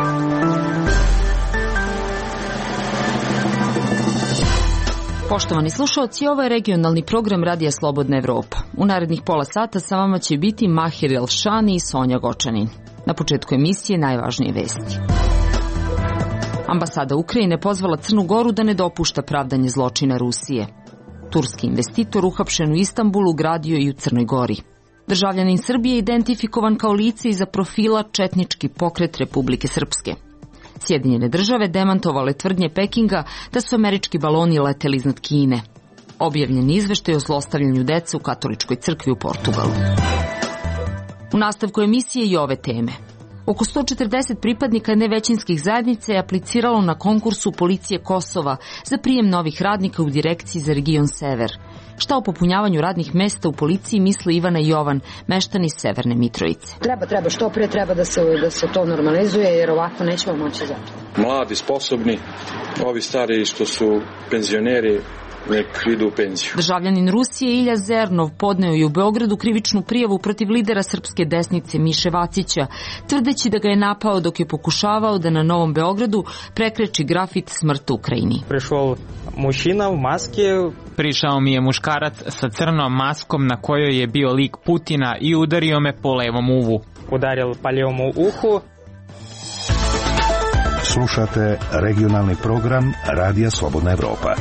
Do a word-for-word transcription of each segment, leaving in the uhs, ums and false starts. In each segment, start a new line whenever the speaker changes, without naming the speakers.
Poštovani slušalci, ovo je regionalni program Radija Slobodna Evropa. U narednih pola sata sa vama će biti Mahir Elšani i Sonja Gočanin. Na početku emisije najvažnije vesti. Ambasada Ukrajine pozvala Crnu Goru da ne dopušta pravdanje zločina Rusije. Turski investitor uhapšen u Istanbulu gradio i u Crnoj Gori. Državljanin Srbije identifikovan kao lice iza profila Četnički pokret Republike Srpske. Sjedinjene države demantovale tvrdnje Pekinga da su američki baloni leteli iznad Kine. Objavljen izveštaj o zlostavljanju dece u katoličkoj crkvi u Portugalu. U nastavku emisije i ove teme. Oko sto četrdeset pripadnika nevećinskih zajednica je apliciralo na konkursu Policije Kosova za prijem novih radnika u Direkciji za region Sever. Šta o popunjavanju radnih mesta u policiji misli Ivana i Jovan, meštani Severne Mitrovice.
Treba, treba, što prije treba da se, da se to normalizuje, jer ovako nećemo moći za to.
Mladi, sposobni, ovi stari što su penzioneri, nek idu u penziju.
Državljanin Rusije Ilja Zernov podneo je u Beogradu krivičnu prijavu protiv lidera srpske desnice Miše Vacića, tvrdeći da ga je napao dok je pokušavao da na Novom Beogradu prekreči grafit Smrt Ukrajini.
Prišao mušina u maske.
Prišao mi je muškarac sa crnom maskom na kojoj je bio lik Putina i udario me po levom uvu.
Udario po levom uhu.
Slušate regionalni program Radija Slobodna Evropa.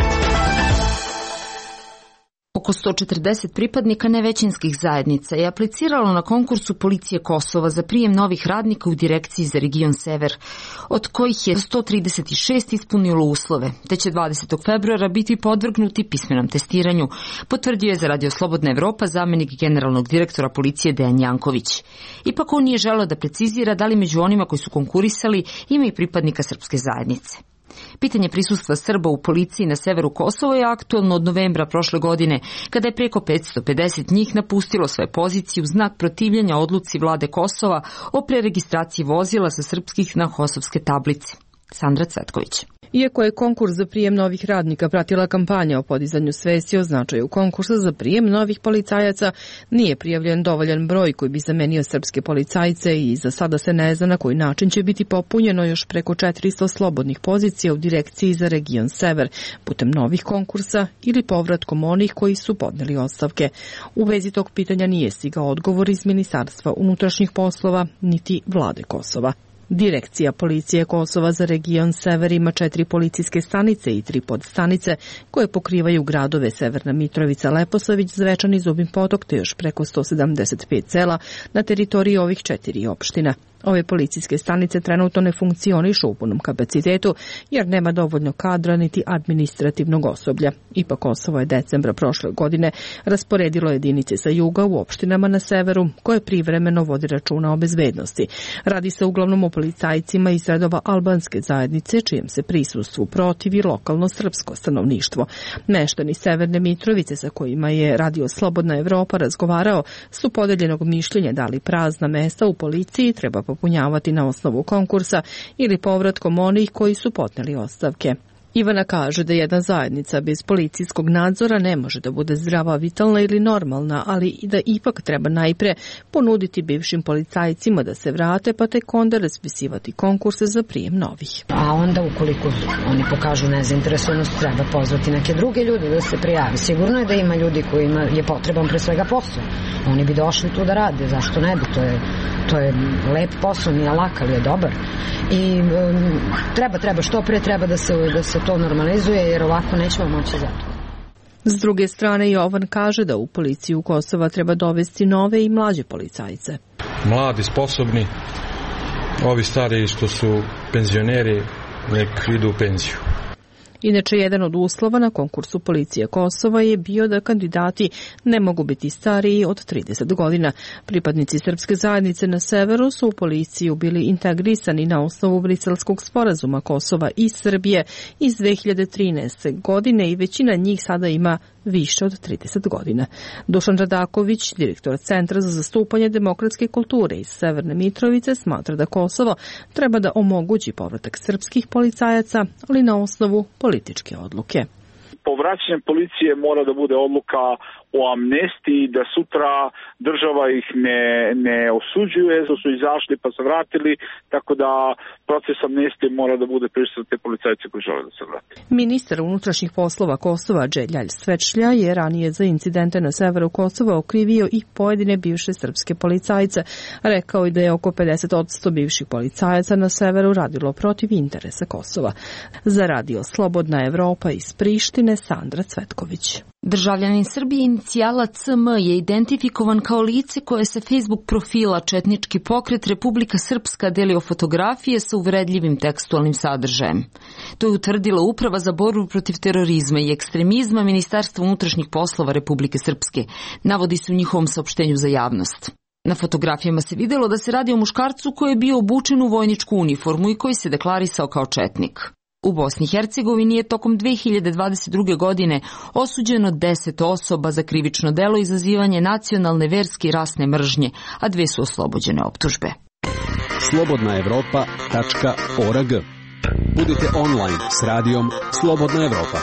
Oko sto četrdeset pripadnika nevećinskih zajednica je apliciralo na konkursu Policije Kosova za prijem novih radnika u Direkciji za region Sever, od kojih je sto trideset šest ispunilo uslove, te će dvadesetog februara biti podvrgnuti pismenom testiranju, potvrdio je za Radio Slobodna Evropa zamenik generalnog direktora policije Dejan Janković. Ipak on nije želeo da precizira da li među onima koji su konkurisali ima i pripadnika srpske zajednice. Pitanje prisustva Srba u policiji na severu Kosova je aktuelno od novembra prošle godine, kada je preko petsto pedeset njih napustilo svoje pozicije u znak protivljenja odluci vlade Kosova o preregistraciji vozila sa srpskih na kosovske tablice. Sandra Cvetković.
Iako je konkurs za prijem novih radnika pratila kampanja o podizanju svesti o značaju konkursa za prijem novih policajaca, nije prijavljen dovoljan broj koji bi zamenio srpske policajce i za sada se ne zna na koji način će biti popunjeno još preko četiristo slobodnih pozicija u Direkciji za region Sever, putem novih konkursa ili povratkom onih koji su podneli ostavke. U vezi tog pitanja nije stigao odgovor iz Ministarstva unutrašnjih poslova niti vlade Kosova. Direkcija Policije Kosova za region Sever ima četiri policijske stanice i tri podstanice koje pokrivaju gradove Severna Mitrovica, Leposavić, Zvečan i Zubin Potok te još preko sto sedamdeset pet sela na teritoriji ovih četiri opština. Ove policijske stanice trenutno ne funkcionišu u punom kapacitetu jer nema dovoljno kadra niti administrativnog osoblja. Ipak Kosovo je decembra prošle godine rasporedilo jedinice sa juga u opštinama na severu koje privremeno vodi računa o bezbednosti. Radi se uglavnom o policajcima iz redova albanske zajednice čijem se prisustvu protivi lokalno srpsko stanovništvo. Meštani Severne Mitrovice sa kojima je Radio Slobodna Evropa razgovarao su podeljenog mišljenja da li prazna mesta u policiji treba popunjavati na osnovu konkursa ili povratkom onih koji su podneli ostavke. Ivana kaže da jedna zajednica bez policijskog nadzora ne može da bude zdrava, vitalna ili normalna, ali i da ipak treba najpre ponuditi bivšim policajcima da se vrate, pa tek onda raspisivati konkurse za prijem novih.
A onda ukoliko oni pokažu nezainteresovanost, treba pozvati neke druge ljude da se prijavi. Sigurno je da ima ljudi kojima je potreban pre svega posao. Oni bi došli tu da rade, zašto ne bi? To je, to je lep posao, nije lak, ali je dobar. I um, treba, treba, što pre treba da se, da se to normalizuje, jer ovako nećemo moći za to.
S druge strane, Jovan kaže da u policiju Kosova treba dovesti nove i mlađe policajce.
Mladi, sposobni, ovi stari što su penzioneri, nek idu u penziju.
Inače, jedan od uslova na konkursu Policije Kosova je bio da kandidati ne mogu biti stariji od trideset godina. Pripadnici srpske zajednice na severu su u policiju bili integrisani na osnovu Briselskog sporazuma Kosova i Srbije iz dve hiljade trinaeste. godine i većina njih sada ima više od trideset godina. Dušan Radaković, direktor Centra za zastupanje demokratske kulture iz Severne Mitrovice, smatra da Kosovo treba da omogući povratak srpskih policajaca, ali na osnovu političke odluke.
Povraćanje policije mora da bude odluka o amnestiji, da sutra država ih ne, ne osuđuje, da su izašli pa se vratili, tako da proces amnestije mora da bude prisutan te policajce koji žele da se vrati.
Ministar unutrašnjih poslova Kosova Đeljalj Svečlja je ranije za incidente na severu Kosova okrivio i pojedine bivše srpske policajce. Rekao je da je oko pedeset posto bivših policajaca na severu radilo protiv interesa Kosova. Za Radio Slobodna Evropa iz Prištine, Sandra Cvetković.
Državljanin Srbije inicijala C M je identifikovan kao lice koje sa Facebook profila Četnički pokret Republika Srpska delio fotografije sa uvredljivim tekstualnim sadržajem. To je utvrdila Uprava za borbu protiv terorizma i ekstremizma Ministarstva unutrašnjih poslova Republike Srpske, navodi se u njihovom saopštenju za javnost. Na fotografijama se videlo da se radi o muškarcu koji je bio obučen u vojničku uniformu i koji se deklarisao kao četnik. U Bosni i Hercegovini je tokom dve hiljade dvadeset druge. godine osuđeno deset osoba za krivično delo izazivanje nacionalne, verske i rasne mržnje, a dve su oslobođene optužbe.
slobodna evropa tačka org. Budite online s radijom Slobodna Evropa.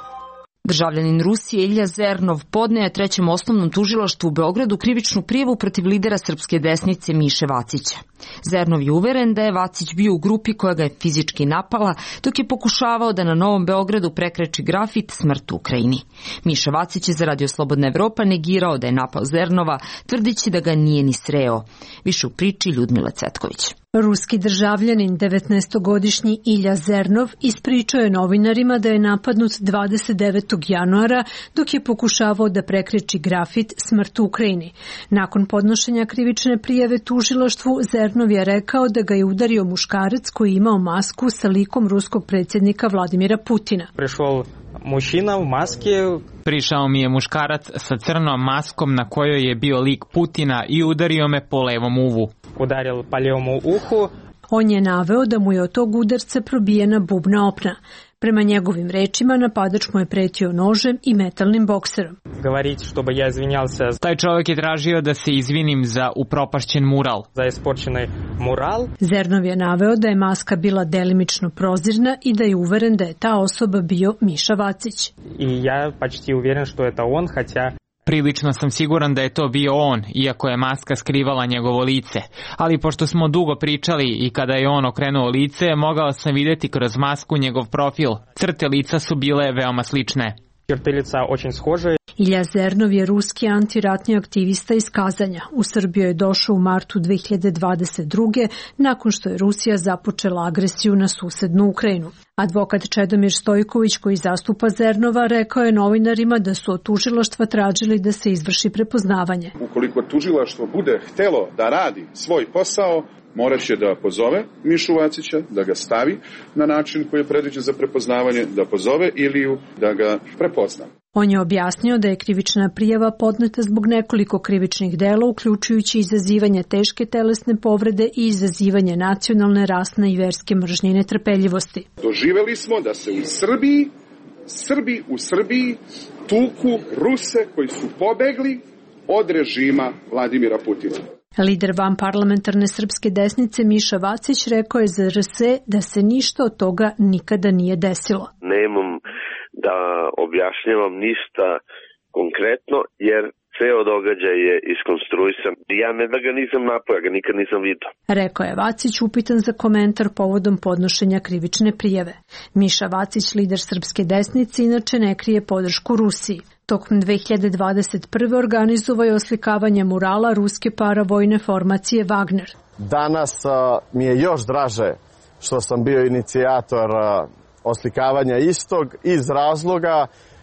Državljanin Rusije Ilja Zernov podneo je trećem osnovnom tužilaštvu u Beogradu krivičnu prijavu protiv lidera srpske desnice Miše Vacića. Zernov je uveren da je Vacić bio u grupi koja ga je fizički napala, dok je pokušavao da na Novom Beogradu prekreči grafit Smrt u Ukrajini. Miša Vacić je za Radio Slobodna Evropa negirao da je napao Zernova, tvrdići da ga nije ni sreo. Više u priči Ljudmila Cvetković.
Ruski državljanin devetnaestogodišnji Ilja Zernov ispričao je novinarima da je napadnut dvadeset devetog januara dok je pokušavao da prekreči grafit Smrt u Ukrajini. Nakon podnošenja krivične prijave tužilaštvu, Zernov je rekao da ga je udario muškarac koji je imao masku sa likom ruskog predsjednika Vladimira Putina.
Prišao mušina u maske.
Prišao mi je muškarac sa crnom maskom na kojoj je bio lik Putina i udario me po levom uvu.
Udaril po levom uhu.
On je naveo da mu je od tog udarca probijena bubna opna. Prema njegovim rečima, napadač mu je pretio nožem i metalnim bokserom.
Govoriti чтобы я извинялся.
Taj čovjek je tražio da se izvinim za upropašćen mural.
Za isporčeni mural.
Zernov je naveo da je maska bila delimično prozirna i da je uveren da je ta osoba bio Miša Vacić.
I ja почти уверен что это он, хотя
Prilično sam siguran da je to bio on, iako je maska skrivala njegovo lice. Ali pošto smo dugo pričali i kada je on okrenuo lice, mogao sam vidjeti kroz masku njegov profil. Crte lica su bile veoma slične.
Черты лица очень схожи.
Ilja Zernov je ruski antiratni aktivista iz Kazanja. U Srbiju je došao u martu dve hiljade dvadeset druge. nakon što je Rusija započela agresiju na susednu Ukrajinu. Advokat Čedomir Stojković, koji zastupa Zernova, rekao je novinarima da su od tužilaštva tražili da se izvrši prepoznavanje.
Ukoliko tužilaštvo bude htelo da radi svoj posao, morat će da pozove Mišu Vacića, da ga stavi na način koji je predviđen za prepoznavanje, da pozove Iliju, da ga prepozna.
On je objasnio da je krivična prijava podneta zbog nekoliko krivičnih dela, uključujući izazivanje teške telesne povrede i izazivanje nacionalne, rasne i verske mržnje i netrpeljivosti.
Doživeli smo da se u Srbiji, Srbi u Srbiji tuku Ruse koji su pobegli od režima Vladimira Putina.
Lider vanparlamentarne srpske desnice Miša Vacić rekao je za R S da se ništa od toga nikada nije desilo.
Nemam da objašnjavam ništa konkretno jer ceo događaj je iskonstruisan. Ja ne da ga nisam napao, ja ga nikad nisam vidio.
Rekao je Vacić upitan za komentar povodom podnošenja krivične prijave. Miša Vacić, lider srpske desnice, inače ne krije podršku Rusiji. Tokom dve hiljade dvadeset prve. organizovao je oslikavanje murala ruske paravojne formacije Wagner.
Danas a, mi je još draže što sam bio inicijator a, oslikavanja istog iz razloga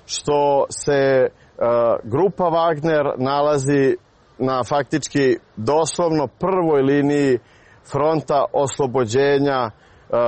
što se a, grupa Wagner nalazi na faktički doslovno prvoj liniji fronta oslobođenja a,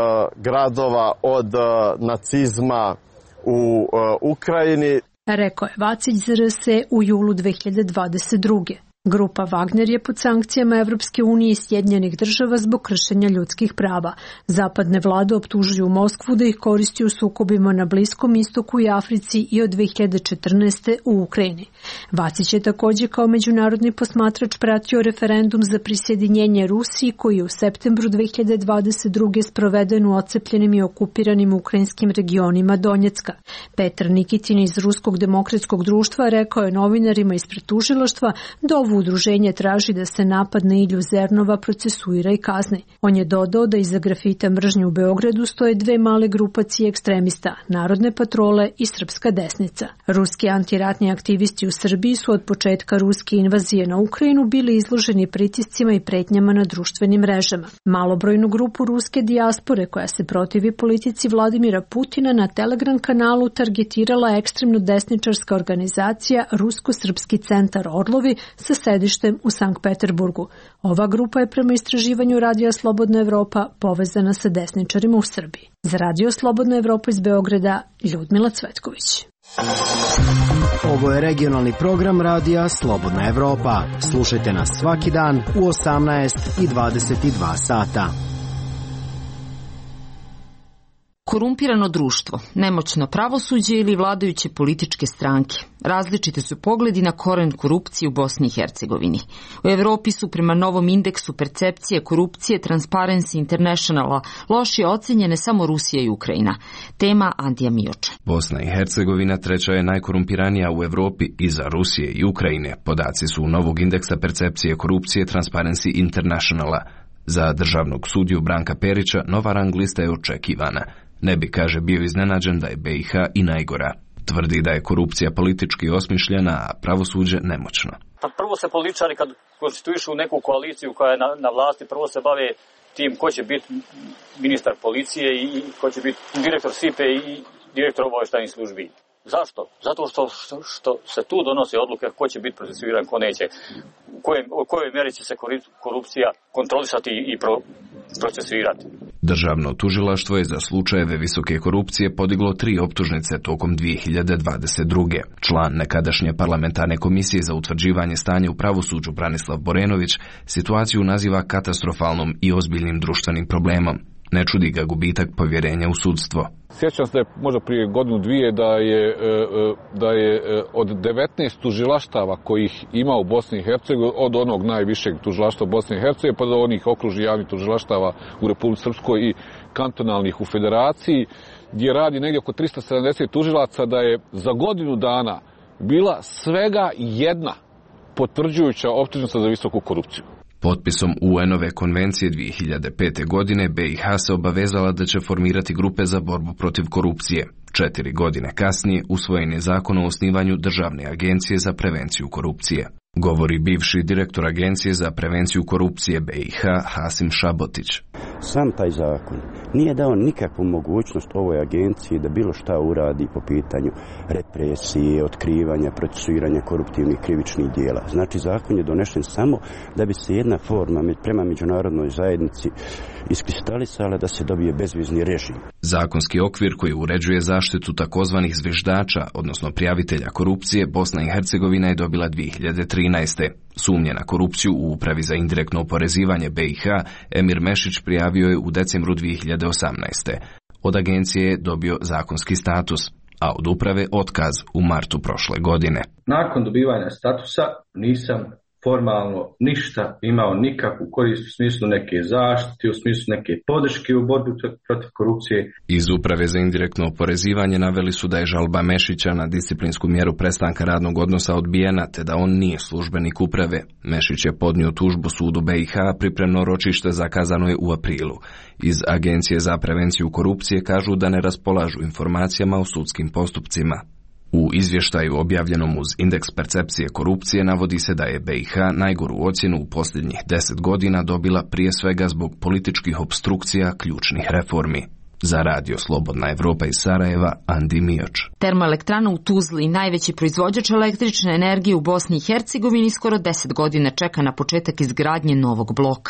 gradova od a, nacizma u a, Ukrajini.
Rekao je Vacić za R S u julu dve hiljade dvadeset druge. Grupa Wagner je pod sankcijama Evropske unije i Sjedinjenih država zbog kršenja ljudskih prava. Zapadne vlade optužuju Moskvu da ih koristi u sukobima na Bliskom istoku i Africi i od dve hiljade četrnaeste. u Ukrajini. Vacić je također kao međunarodni posmatrač pratio referendum za prisjedinjenje Rusiji koji je u septembru dve hiljade dvadeset druge sproveden u ocepljenim i okupiranim ukrajinskim regionima Donjecka. Petar Nikitin iz Ruskog demokratskog društva rekao je novinarima ispred tužilaštva da ovo udruženje traži da se napad na Ilju Zernova procesuira i kazni. On je dodao da iza grafita mržnje u Beogradu stoje dve male grupacije ekstremista, Narodne patrole i Srpska desnica. Ruski antiratni aktivisti u Srbiji su od početka ruske invazije na Ukrajinu bili izloženi pritiscima i pretnjama na društvenim mrežama. Malobrojnu grupu ruske dijaspore koja se protivi politici Vladimira Putina na Telegram kanalu targetirala ekstremno desničarska organizacija Rusko-srpski centar Orlovi sa sedištem u Sankt Peterburgu. Ova grupa je prema istraživanju Radija Slobodna Evropa povezana sa desničarima u Srbiji. Za Radio Slobodna Evropa iz Beograda, Ljudmila Cvetković.
Ovo je regionalni program Radija Slobodna Evropa. Slušajte nas svaki dan u osamnaest i dvadeset dva sata.
Korumpirano društvo, nemoćno pravosuđe ili vladajuće političke stranke. Različite su pogledi na koren korupcije u Bosni i Hercegovini. U Evropi su prema novom indeksu percepcije korupcije Transparency Internationala lošije ocenjene samo Rusija i Ukrajina. Tema Andija Mioča.
Bosna i Hercegovina treća je najkorumpiranija u Evropi iza Rusije i Ukrajine. Podaci su novog indeksa percepcije korupcije Transparency Internationala. Za državnog sudiju Branka Perića nova rang lista je očekivana. Ne bi, kaže, bio iznenađen da je B i H i najgora. Tvrdi da je korupcija politički osmišljena, a pravosuđe nemoćno.
Pa prvo se političari kad konstituišu neku koaliciju koja je na, na vlasti, prvo se bave tim ko će biti ministar policije i ko će biti direktor S I P-e i direktor obavještajnih službi. Zašto? Zato što, što, što se tu donose odluke ko će biti procesuiran, ko neće, u kojoj, u kojoj mjeri će se korupcija kontrolisati i pro, procesuirati.
Državno tužilaštvo je za slučajeve visoke korupcije podiglo tri optužnice tokom dvije hiljade dvadeset druge. Član nekadašnje parlamentarne komisije za utvrđivanje stanja u pravosuđu Branislav Borenović situaciju naziva katastrofalnom i ozbiljnim društvenim problemom. Ne čudi ga gubitak povjerenja u sudstvo.
Sjećam se da je možda prije godinu dvije da je, da je od devetnaest tužilaštava kojih ima u Bosni i Hercegovini, od onog najvišeg tužilaštva Bosne i Hercegovine pa do onih okružnih javnih tužilaštava u Republici Srpskoj i kantonalnih u Federaciji, gdje radi negdje oko tristo sedamdeset tužilaca, da je za godinu dana bila svega jedna potvrđujuća optužnica za visoku korupciju.
Potpisom U N-ove konvencije dvije hiljade pete. godine B i H se obavezala da će formirati grupe za borbu protiv korupcije. Četiri godine kasnije usvojen je zakon o osnivanju Državne agencije za prevenciju korupcije. Govori bivši direktor Agencije za prevenciju korupcije B i H Hasim Šabotić.
Sam taj zakon nije dao nikakvu mogućnost ovoj agenciji da bilo šta uradi po pitanju represije, otkrivanja, procesuiranja koruptivnih krivičnih dijela. Znači, zakon je donešen samo da bi se jedna forma prema međunarodnoj zajednici iskristalisala da se dobije bezvizni režim.
Zakonski okvir koji uređuje zaštitu takozvanih zviždača, odnosno prijavitelja korupcije, Bosna i Hercegovina je dobila dvije hiljade trinaeste. Sumnje na korupciju u Upravi za indirektno oporezivanje B i H Emir Mešić prijavio je u decembru dvije hiljade osamnaeste. Od agencije je dobio zakonski status, a od uprave otkaz u martu prošle godine.
Nakon dobivanja statusa nisam formalno ništa imao nikakvu korist u smislu neke zaštite, u smislu neke podrške u borbi protiv korupcije.
Iz Uprave za indirektno oporezivanje naveli su da je žalba Mešića na disciplinsku mjeru prestanka radnog odnosa odbijena, te da on nije službenik uprave. Mešić je podnio tužbu sudu B i H, pripremno ročište zakazano je u aprilu. Iz Agencije za prevenciju korupcije kažu da ne raspolažu informacijama o sudskim postupcima. U izvještaju objavljenom uz indeks percepcije korupcije navodi se da je B i H najgoru ocjenu u posljednjih deset godina dobila prije svega zbog političkih opstrukcija ključnih reformi. Za Radio Slobodna Evropa iz Sarajeva, Andi Mioč.
Termoelektrana u Tuzli, najveći proizvođač električne energije u Bosni i Hercegovini, skoro deset godina čeka na početak izgradnje novog bloka.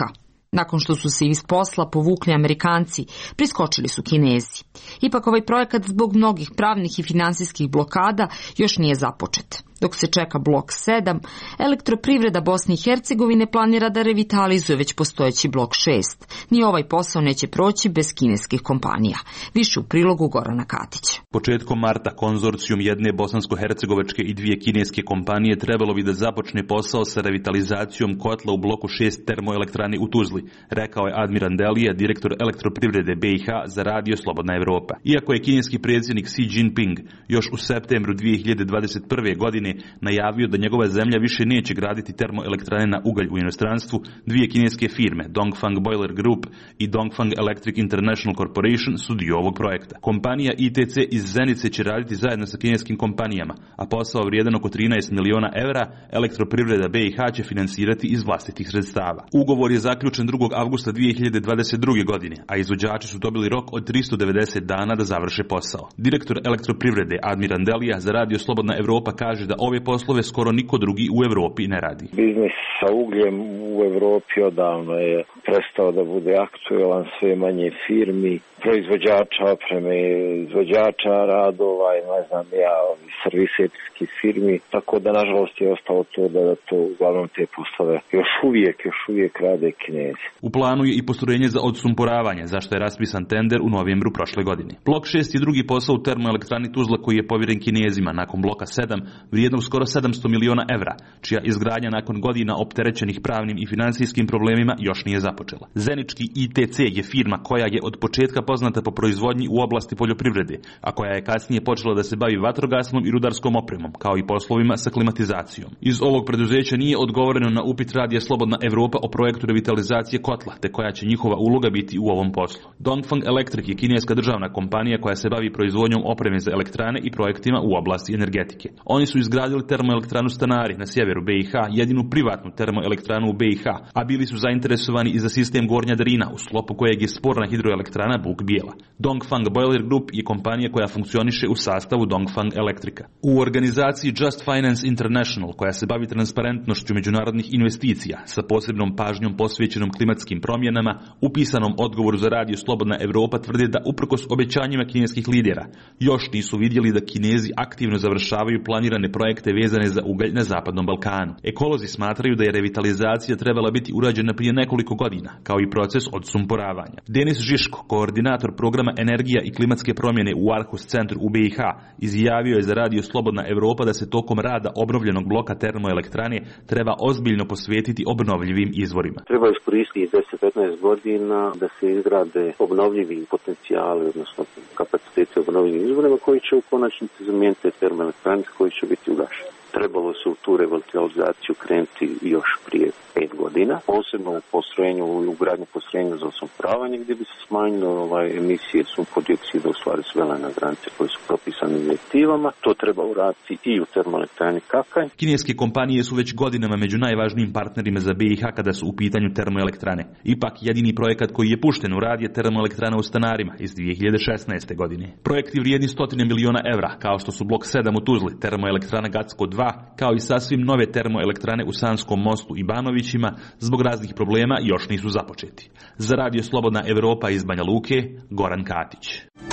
Nakon što su se iz posla povukli Amerikanci, priskočili su Kinezi. Ipak ovaj projekat zbog mnogih pravnih i finansijskih blokada još nije započet. Dok se čeka blok sedam, Elektroprivreda Bosne i Hercegovine planira da revitalizuje već postojeći blok šest. Ni ovaj posao neće proći bez kineskih kompanija. Više u prilogu Gorana Katića.
Početkom marta konzorcijum jedne bosansko-hercegovačke i dvije kineske kompanije trebalo bi da započne posao sa revitalizacijom kotla u bloku šest termoelektrane u Tuzli, rekao je Admir Andelija, direktor Elektroprivrede B i H za radio Slobodna Evropa. Iako je kineski predsjednik Xi Jinping još u septembru dvije hiljade dvadeset prve. godine najavio da njegova zemlja više neće graditi termoelektrane na ugalj u inostranstvu, dvije kineske firme, Dongfang Boiler Group i Dongfang Electric International Corporation, su dio ovog projekta. Kompanija I T C iz Zenice će raditi zajedno sa kineskim kompanijama, a posao vrijedan oko trinaest miliona evra Elektroprivreda B i H će finansirati iz vlastitih sredstava. Ugovor je zaključen drugog avgusta dvije hiljade dvadeset druge. godine, a izvođači su dobili rok od tristo devedeset dana da završe posao. Direktor Elektroprivrede Admir Andelija za radio Slobodna Evropa kaže da ove poslove skoro niko drugi u Evropi ne radi.
Biznis sa ugljem u Evropi odavno je prestao da bude aktuelan, sve manje firmi, proizvođača opreme, izvođača radova i ne znam ja, serviserskih firmi, tako da nažalost je ostalo to da, da to uglavnom te poslove još uvijek, još uvijek rade Kinezi.
U planu je i postrojenje za odsumporavanje, zašto je raspisan tender u novembru prošle godine. Blok šest je drugi posao u termoelektrani Tuzla koji je povjeren Kinezima nakon bloka sedam, vrijednog skoro sedamsto miliona evra, čija izgradnja nakon godina opterećenih pravnim i financijskim problemima još nije započela. Zenički I T C je firma koja je od početka poznata po proizvodnji u oblasti poljoprivrede, a koja je kasnije počela da se bavi vatrogasnom i rudarskom opremom, kao i poslovima sa klimatizacijom. Iz ovog preduzeća nije odgovoreno na upit radija Slobodna Evropa o projektu revitalizacije kotla, te koja će njihova uloga biti u ovom poslu. Dongfang Electric je kineska državna kompanija koja se bavi proizvodnjom opreme za elektrane i projektima u oblasti energetike. Oni su izgradili termoelektranu Stanari na sjeveru B i H, jedinu privatnu termoelektranu u B i H, a bili su zainteresovani i za sistem Gornja Drina, u sklopu kojeg je sporna hidroelektrana Buk Bijela. Dongfang Boiler Group je kompanija koja funkcioniše u sastavu Dongfang Electrica. U organizaciji Just Finance International, koja se bavi transparentnošću međunarodnih investicija sa posebnom pažnjom posvećenom klimatskim promjenama, upisanom odgovoru za radio Slobodna Evropa tvrde da uprkos obećanjima kineskih lidera još nisu vidjeli da Kinezi aktivno završavaju planirane projekte vezane za ugalj na Zapadnom Balkanu. Ekolozi smatraju da je revitalizacija trebala biti urađena prije nekoliko godina, kao i proces odsumporavanja. Denis Žiško, koordinator programa Energija i klimatske promjene u Arhus centru u B i H, izjavio je za radio Slobodna Evropa da se tokom rada obnovljenog bloka termoelektrane treba ozbiljno posvetiti obnovljivim izvorima.
Treba iskoristiti deset do petnaest godina da se izgrade obnovljivi potencijali, odnosno kapaciteti obnovljivim izvorima koji će u konačnici zamijeniti te termoelektrane koji će biti ugašeni. Trebalo se u tu revitalizaciju krenuti još prije pet godina, posebno u postrojenju, u ugradnju postrojenja za osumporavanje gdje bi se smanjilo ovaj, emisije sumpor-dioksida, u stvari svele na granice koje su propisane direktivama. To treba uraditi i u termoelektrani Kakaj.
Kineske kompanije su već godinama među najvažnijim partnerima za B i H kada su u pitanju termoelektrane. Ipak jedini projekat koji je pušten u rad je termoelektrana u Stanarima iz dvije hiljade šesnaeste. godine. Projekti vrijedni stotine miliona evra, kao što su blok sedam u Tuzli, termoelektrana Gacko dva, kao i sasvim nove termoelektrane u Sanskom mostu i Banovićima, zbog raznih problema još nisu započeti. Za radio Slobodna Evropa iz Banja Luke, Goran Katić.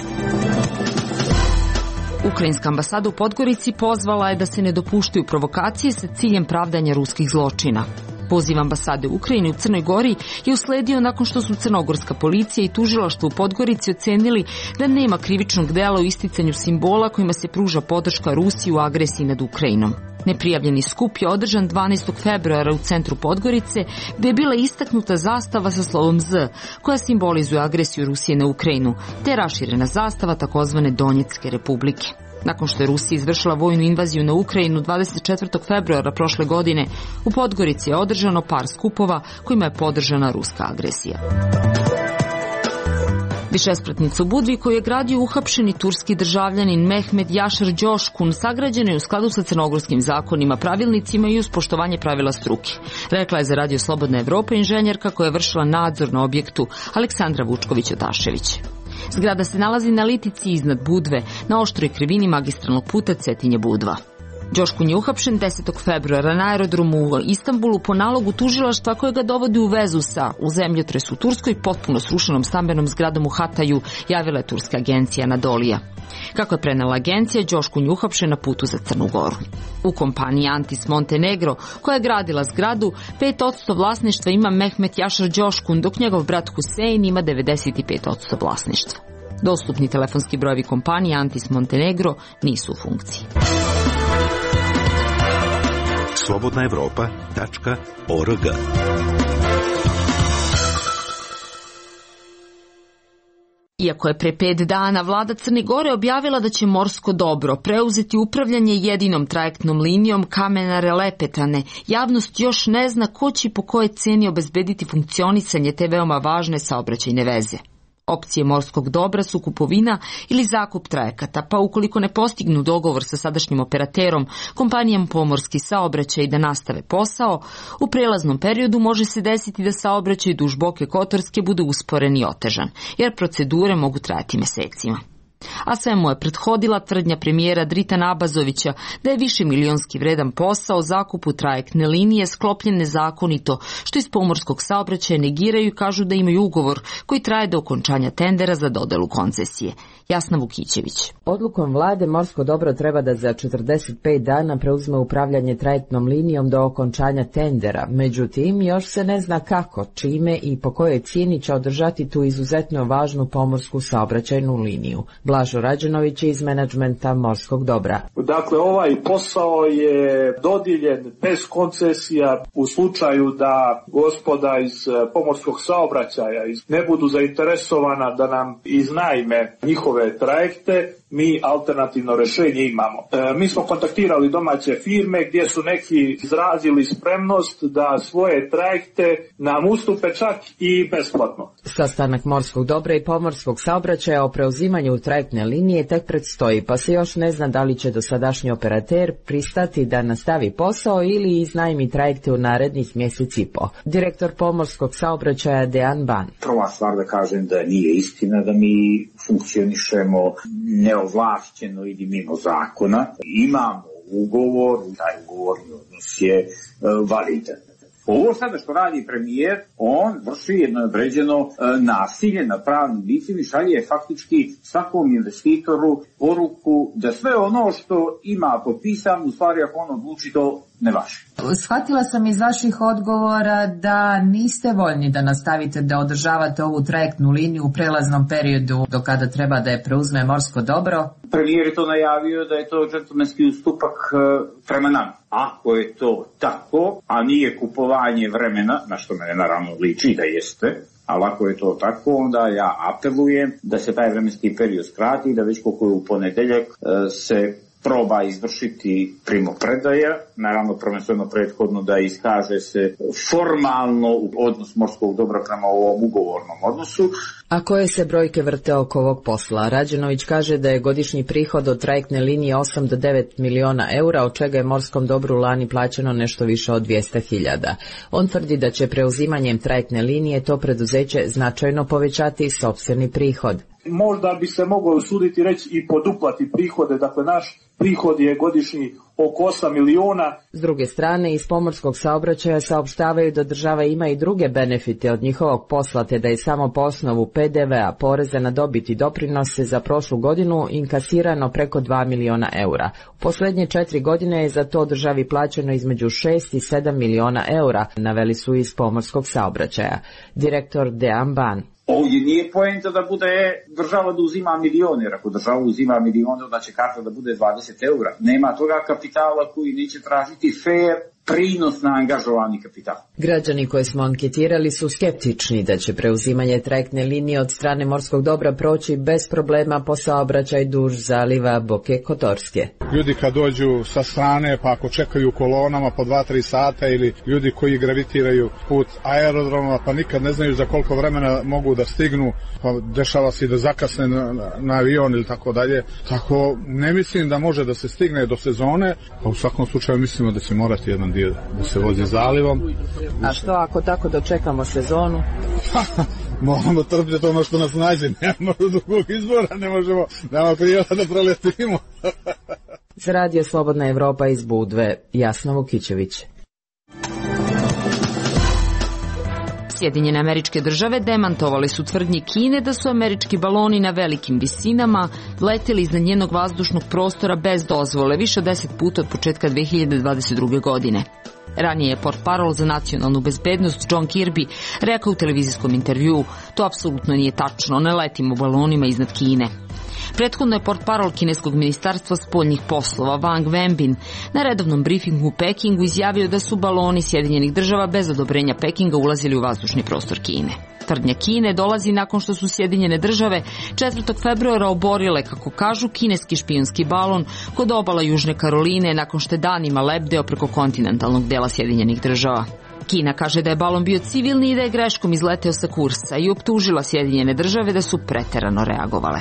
Ukrajinska ambasada u Podgorici pozvala je da se ne dopuštaju provokacije sa ciljem pravdanja ruskih zločina. Poziv ambasade Ukrajine u Crnoj Gori je usledio nakon što su crnogorska policija i tužilaštvo u Podgorici ocenili da nema krivičnog dela u isticanju simbola kojima se pruža podrška Rusiji u agresiji nad Ukrajinom. Neprijavljeni skup je održan dvanaestog februara u centru Podgorice, gdje je bila istaknuta zastava sa slovom Z, koja simbolizuje agresiju Rusije na Ukrajinu, te raširena zastava takozvane Donjetske republike. Nakon što je Rusija izvršila vojnu invaziju na Ukrajinu dvadeset četvrtog februara prošle godine, u Podgorici je održano par skupova kojima je podržana ruska agresija. Višespratnica u Budvi koju je gradio uhapšeni turski državljanin Mehmed Jašar Đoškun sagrađena je u skladu sa crnogorskim zakonima, pravilnicima i uz poštovanje pravila struke. Rekla je za radio Slobodna Evropa inženjerka koja je vršila nadzor na objektu Aleksandra Vučković-Otašević. Zgrada se nalazi na litici iznad Budve, na oštroj krivini magistralnog puta Cetinje-Budva. Đoškun je uhapšen desetog februara na aerodromu u Istanbulu po nalogu tužilaštva koje ga dovodi u vezu sa u zemljotres u Turskoj potpuno srušenom stambenom zgradom u Hataju, javila je turska agencija Anadolija. Kako je prenela agencija, Đoškun je uhapšen na putu za Crnu Goru. U kompaniji Antis Montenegro, koja je gradila zgradu, pet posto vlasništva ima Mehmet Jašar Đoškun, dok njegov brat Husein ima devedeset pet posto vlasništva. Dostupni telefonski brojevi kompanije Antis Montenegro nisu u funkciji.
slobodna evropa tačka org.
Iako je pre pet dana vlada Crne Gore objavila da će morsko dobro preuzeti upravljanje jedinom trajektnom linijom Kamenare-Lepetane, javnost još ne zna ko će po kojoj ceni obezbediti funkcionisanje te veoma važne saobraćajne veze. Opcije morskog dobra su kupovina ili zakup trajekata, pa ukoliko ne postignu dogovor sa sadašnjim operaterom, kompanijom Pomorski saobraćaj da nastave posao, u prelaznom periodu može se desiti da saobraćaj duž Boke Kotorske bude usporen i otežan, jer procedure mogu trajati mesecima. A sve mu je prethodila tvrdnja premijera Dritana Abazovića da je više milionski vredan posao zakupu trajektne linije sklopljen nezakonito, što iz pomorskog saobraćaja negiraju i kažu da imaju ugovor koji traje do okončanja tendera za dodelu koncesije. Jasna Vukićević.
Odlukom vlade morsko dobro treba da za četrdeset pet dana preuzme upravljanje trajektnom linijom do okončanja tendera. Međutim, još se ne zna kako, čime i po kojoj cijeni će održati tu izuzetno važnu pomorsku saobraćajnu liniju. Blažo Rađenović iz menadžmenta morskog dobra.
Dakle, ovaj posao je dodijeljen bez koncesija u slučaju da gospoda iz pomorskog saobraćaja ne budu zainteresovana da nam iznajme njihove trajekte, mi alternativno rješenje imamo. E, mi smo kontaktirali domaće firme gdje su neki izrazili spremnost da svoje trajekte nam ustupe čak i besplatno.
Sastanak morskog dobra i pomorskog saobraćaja o preuzimanju trajektne linije tek predstoji, pa se još ne zna da li će dosadašnji operater pristati da nastavi posao ili iznajmi trajekte u narednih mjesec i po. Direktor pomorskog saobraćaja Dejan Ban.
Prva stvar da kažem da nije istina da mi funkcionišemo neovlašćeno ili mimo zakona. Imamo ugovor, taj ugovorni odnos je uh, validan. Ovo sada što radi premijer, on vrši jedno određeno uh, nasilje na pravnim licima i šalje faktički svakom investitoru poruku da sve ono što ima potpisano, u stvari ako on odluči to ne važi.
Shvatila sam iz vaših odgovora da niste voljni da nastavite da održavate ovu trajektnu liniju u prelaznom periodu do kada treba da je preuzme morsko dobro.
Premijer je to najavio da je to džentlmenski ustupak prema nama. Ako je to tako, a nije kupovanje vremena, na što mene naravno liči da jeste, ali ako je to tako, onda ja apelujem da se taj vremenski period skrati i da već koliko je u ponedeljak se proba izvršiti primopredaja, naravno prvenstveno prethodno da iskaže se formalno odnos morskog dobra prema ovom ugovornom odnosu.
A koje se brojke vrte oko ovog posla? Rađenović kaže da je godišnji prihod od trajektne linije osam do devet miliona eura, od čega je morskom dobru lani plaćeno nešto više od dvjesto hiljada. On tvrdi da će preuzimanjem trajektne linije to preduzeće značajno povećati sopstveni prihod.
Možda bi se moglo usuditi reći i poduplati prihode, dakle naš prihod je godišnji oko osam miliona.
S druge strane, iz pomorskog saobraćaja saopštavaju da država ima i druge benefite od njihovog posla, te da je samo po osnovu P D V-a, poreza na dobit i doprinose za prošlu godinu inkasirano preko dva miliona eura. U posljednje četiri godine je za to državi plaćeno između šest i sedam miliona eura, naveli su iz pomorskog saobraćaja. Direktor Dejan Ban.
Ovdje nije poenta da bude država da uzima milione, jer ako država uzima milione, onda će karta da bude dvadeset eura. Nema toga kapitala koji neće tražiti fair prinos na angažovani kapital.
Građani koje smo anketirali su skeptični da će preuzimanje trajektne linije od strane morskog dobra proći bez problema po saobraćaj duž zaliva Boke Kotorske.
Ljudi kad dođu sa strane, pa ako čekaju kolonama po dva tri sata, ili ljudi koji gravitiraju put aerodroma, pa nikad ne znaju za koliko vremena mogu da stignu, pa dešava se da zakasne na, na, na avion ili tako dalje. Tako ne mislim da može da se stigne do sezone, pa u svakom slučaju mislimo da će morati jedan dio da se vozi zalivom.
A što ako tako dočekamo sezonu?
Moramo trpjeti ono što nas nađe, nemamo drugog izbora, ne možemo, nema prijela da proletimo.
Za radio Slobodna Evropa iz Budve, Jasna Vukićević.
Sjedinjene Američke Države demantovali su tvrdnje Kine da su američki baloni na velikim visinama leteli iznad njenog vazdušnog prostora bez dozvole više od deset puta od početka dve hiljade dvadeset druge. godine. Ranije je portparol za nacionalnu bezbednost John Kirby rekao u televizijskom intervjuu: to apsolutno nije tačno, ne letimo balonima iznad Kine. Prethodno je portparol kineskog ministarstva spoljnih poslova Wang Wenbin na redovnom brifingu u Pekingu izjavio da su baloni Sjedinjenih Država bez odobrenja Pekinga ulazili u vazdušni prostor Kine. Tvrdnja Kine dolazi nakon što su Sjedinjene Države četvrtog februara oborile, kako kažu, kineski špijunski balon kod obala Južne Karoline nakon što je danima lebdeo preko kontinentalnog dela Sjedinjenih Država. Kina kaže da je balon bio civilni i da je greškom izleteo sa kursa i optužila Sjedinjene Države da su preterano reagovale.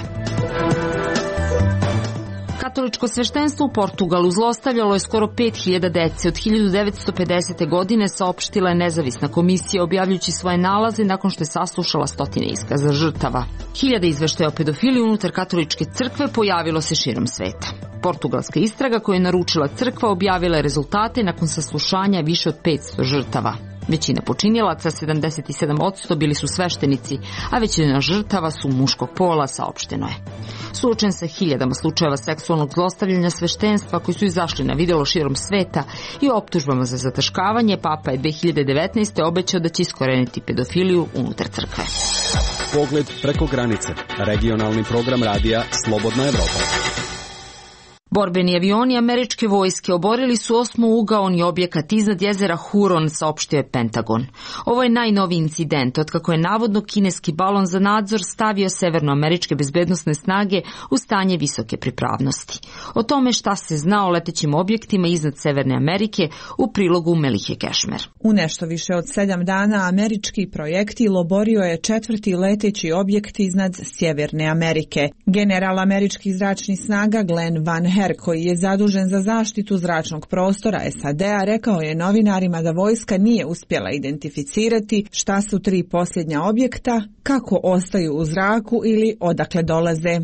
Katoličko sveštenstvo u Portugalu zlostavljalo je skoro pet hiljada dece od hiljadu devetsto pedesete. godine, saopštila je nezavisna komisija objavljujući svoje nalaze nakon što je saslušala stotine iskaza žrtava. Hiljade izveštaja o pedofiliji unutar katoličke crkve pojavilo se širom sveta. Portugalska istraga koju je naručila crkva objavila je rezultate nakon saslušanja više od petsto žrtava. Većina počinilaca, sedamdeset sedam posto, bili su sveštenici, a većina žrtava su muškog pola, saopšteno je. Suočen sa hiljadama slučajeva seksualnog zlostavljanja sveštenstva koji su izašli na videlo širom sveta i optužbama za zataškavanje, Papa je dve hiljade devetnaeste. obećao da će iskoreniti pedofiliju unutar crkve.
Pogled preko granice. Regionalni program radija Slobodna Evropa.
Borbeni avioni američke vojske oborili su osmougaoni objekat iznad jezera Huron, saopštio je Pentagon. Ovo je najnoviji incident otkako je navodno kineski balon za nadzor stavio severnoameričke bezbednosne snage u stanje visoke pripravnosti. O tome šta se zna o letećim objektima iznad Severne Amerike u prilogu Melike Kešmer.
U nešto više od sedam dana američki projektil oborio je četvrti leteći objekt iznad Sjeverne Amerike. General američkih zračnih snaga Glenn Van Her, koji je zadužen za zaštitu zračnog prostora S A D-a, rekao je novinarima da vojska nije uspjela identificirati šta su tri posljednja objekta, kako ostaju u zraku ili odakle dolaze.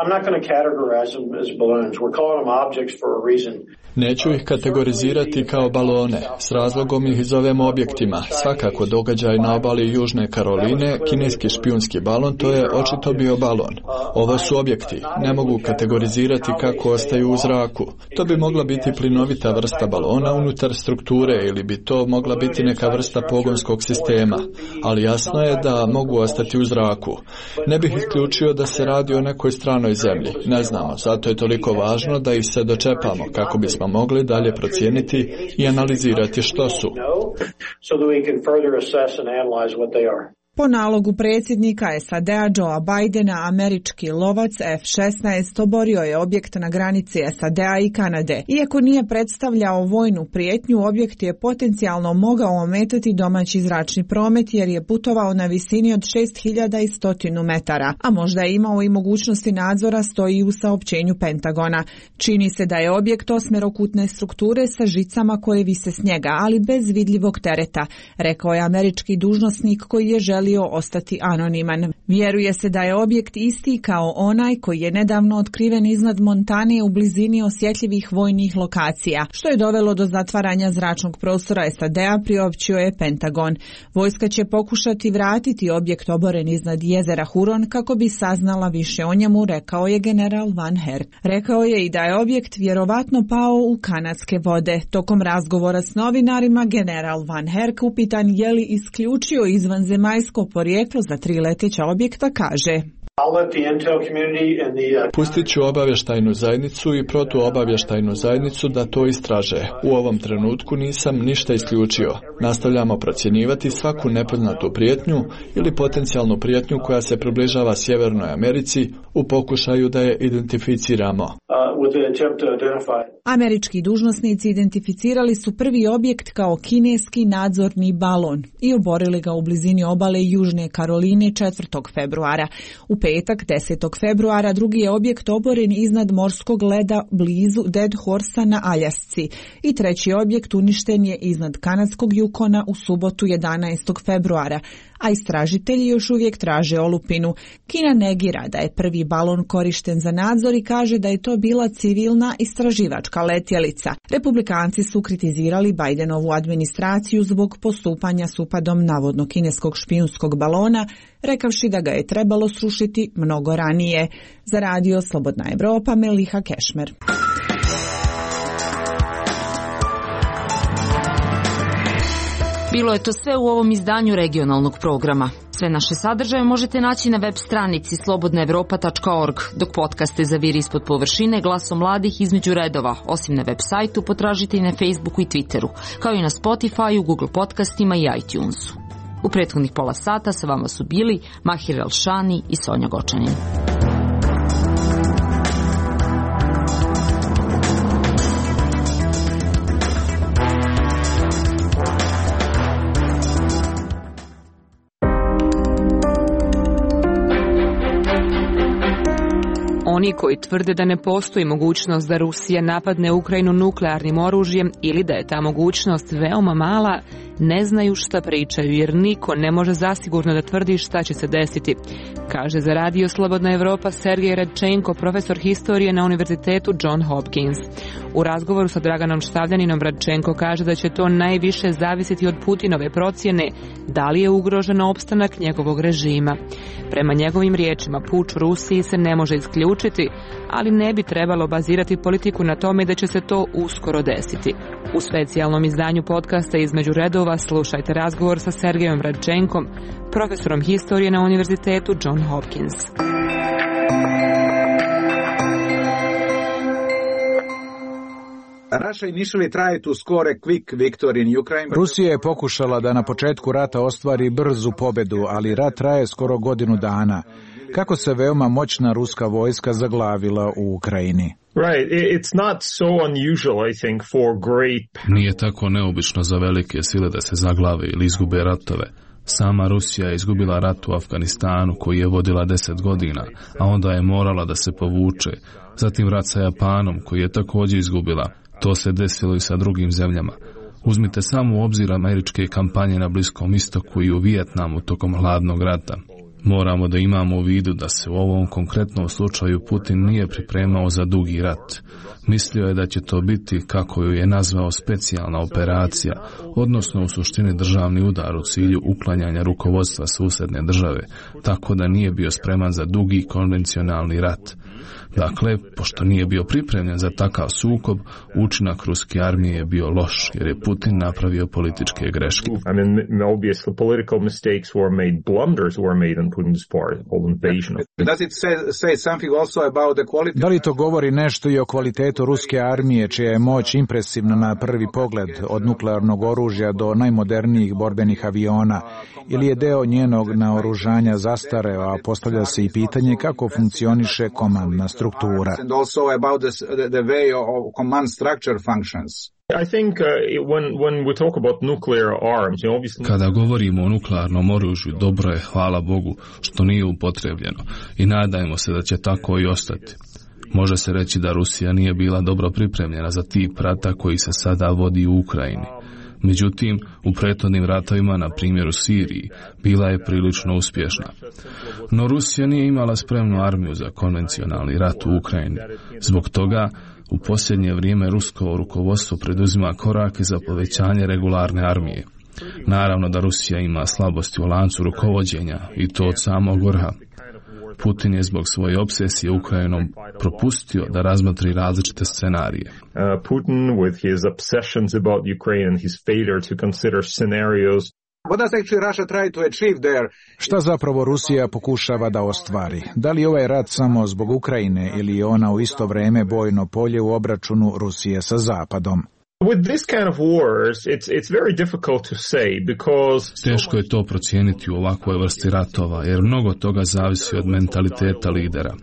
Neću ih kategorizirati kao balone, s razlogom ih zovemo objektima. Svakako događaj na obali Južne Karoline, kineski špijunski balon, to je očito bio balon. Ovo su objekti, ne mogu kategorizirati kako ostaju u zraku. To bi mogla biti plinovita vrsta balona unutar strukture ili bi to mogla biti neka vrsta pogonskog sistema, ali jasno je da mogu ostati u zraku. Ne bih isključio da se radi o nekoj stranoj zemlji, ne znamo, zato je toliko važno da ih se dočepamo kako bismo mogli dalje procijeniti i analizirati što su.
Po nalogu predsjednika S A D-a Joea Bidena, američki lovac F šesnaest oborio je objekt na granici S A D-a i Kanade. Iako nije predstavljao vojnu prijetnju, objekt je potencijalno mogao ometati domaći zračni promet jer je putovao na visini od šest hiljada sto metara, a možda je imao i mogućnosti nadzora, stoji u saopćenju Pentagona. Čini se da je objekt osmerokutne strukture sa žicama koje vise s njega, ali bez vidljivog tereta, rekao je američki dužnosnik koji je želio ostati anoniman. Vjeruje se da je objekt isti kao onaj koji je nedavno otkriven iznad Montane u blizini osjetljivih vojnih lokacija, što je dovelo do zatvaranja zračnog prostora S A D-a, priopćio je Pentagon. Vojska će pokušati vratiti objekt oboren iznad jezera Huron kako bi saznala više o njemu, rekao je general Van Her. Rekao je i da je objekt vjerovatno pao u kanadske vode. Tokom razgovora s novinarima, general Van Her upitan je li isključio izvanzemaljsko porijeklo za tri leteća objekta, kaže:
Pustit ću obavještajnu zajednicu i protuobavještajnu zajednicu da to istraže. U ovom trenutku nisam ništa isključio. Nastavljamo procjenjivati svaku nepoznatu prijetnju ili potencijalnu prijetnju koja se približava Sjevernoj Americi u pokušaju da je identificiramo.
Američki dužnosnici identificirali su prvi objekt kao kineski nadzorni balon i oborili ga u blizini obale Južne Karoline četvrtog februara. U petak, desetog februara, drugi je objekt oboren iznad morskog leda blizu Dead Horsa na Aljasci i treći objekt uništen je iznad kanadskog Yukona u subotu jedanaestog februara. a istražitelji još uvijek traže olupinu. Kina negira da je prvi balon korišten za nadzor i kaže da je to bila civilna istraživačka letjelica. Republikanci su kritizirali Bidenovu administraciju zbog postupanja s upadom navodno kineskog špijunskog balona, rekavši da ga je trebalo srušiti mnogo ranije. Za radio Slobodna Evropa, Meliha Kešmer.
Bilo je to sve u ovom izdanju regionalnog programa. Sve naše sadržaje možete naći na web stranici slobodna evropa tačka org, dok podcaste za Vir ispod površine, Glasom mladih između redova, osim na web sajtu, potražite i na Facebooku i Twitteru, kao i na Spotifyu, Google podcastima i iTunesu. U prethodnih pola sata sa vama su bili Mahir Elšani i Sonja Gočanin.
Oni koji tvrde da ne postoji mogućnost da Rusija napadne Ukrajinu nuklearnim oružjem ili da je ta mogućnost veoma mala, ne znaju šta pričaju, jer niko ne može zasigurno da tvrdi šta će se desiti, kaže za radio Slobodna Evropa Sergej Radčenko, profesor historije na Univerzitetu John Hopkins. U razgovoru sa Draganom Štavljaninom Radčenko kaže da će to najviše zavisiti od Putinove procjene da li je ugrožen opstanak njegovog režima. Prema njegovim riječima, puč u Rusiji se ne može isključiti, ali ne bi trebalo bazirati politiku na tome da će se to uskoro desiti. U specijalnom izdanju podcasta Između redova slušajte razgovor sa Sergejom Radčenkom, profesorom historije na Univerzitetu John Hopkins.
Rusija je pokušala da na početku rata ostvari brzu pobjedu, ali rat traje skoro godinu dana. Kako se veoma moćna ruska vojska zaglavila u Ukrajini?
Nije tako neobično za velike sile da se zaglave ili izgube ratove. Sama Rusija je izgubila rat u Afganistanu koji je vodila deset godina, a onda je morala da se povuče. Zatim rat sa Japanom koji je također izgubila. To se desilo i sa drugim zemljama. Uzmite samo u obzir američke kampanje na Bliskom istoku i u Vijetnamu tokom hladnog rata. Moramo da imamo u vidu da se u ovom konkretnom slučaju Putin nije pripremao za dugi rat. Mislio je da će to biti, kako ju je nazvao, specijalna operacija, odnosno u suštini državni udar u cilju uklanjanja rukovodstva susjedne države, tako da nije bio spreman za dugi konvencionalni rat. Dakle, pošto nije bio pripremljen za takav sukob, učinak ruske armije je bio loš, jer je Putin napravio političke greške.
I mean, obviously political mistakes were made, blunders were made on Putin's part, whole invasion.
Does it say, say something also about the quality? Da li to govori nešto i o kvalitetu ruske armije, čija je moć impresivna na prvi pogled, od nuklearnog oružja do najmodernijih borbenih aviona, ili je deo njenog naoružanja zastareo, a postavlja se i pitanje kako funkcioniše komandna struktura.
And also about the, the way of command structure functions.
I think uh, when when we talk about nuclear arms, you know, obviously...
Kada govorimo o nuklearnom oružju, dobro je, hvala Bogu, što nije upotrebljeno i nadajmo se da će tako i ostati. Može se reći da Rusija nije bila dobro pripremljena za tip rata koji se sada vodi u Ukrajini. Međutim, u prethodnim ratovima, na primjer u Siriji, bila je prilično uspješna. No Rusija nije imala spremnu armiju za konvencionalni rat u Ukrajini. Zbog toga, u posljednje vrijeme rusko rukovodstvo preduzima korake za povećanje regularne armije. Naravno da Rusija ima slabosti u lancu rukovođenja i to od samog vrha. Putin je zbog svoje obsesije Ukrajinom propustio da razmotri različite scenarije.
Uh, Putin with his obsessions about Ukraine and his failure to consider scenarios.
What does actually Russia try to achieve there? Šta zapravo Rusija pokušava da ostvari? Da li ovaj rat samo zbog Ukrajine ili je ona u isto vrijeme bojno polje u obračunu Rusije sa Zapadom?
With this kind of wars, it's it's very difficult to say because
teško je to procijeniti u ovakvoj vrsti ratova, jer mnogo toga zavisi od mentaliteta lidera.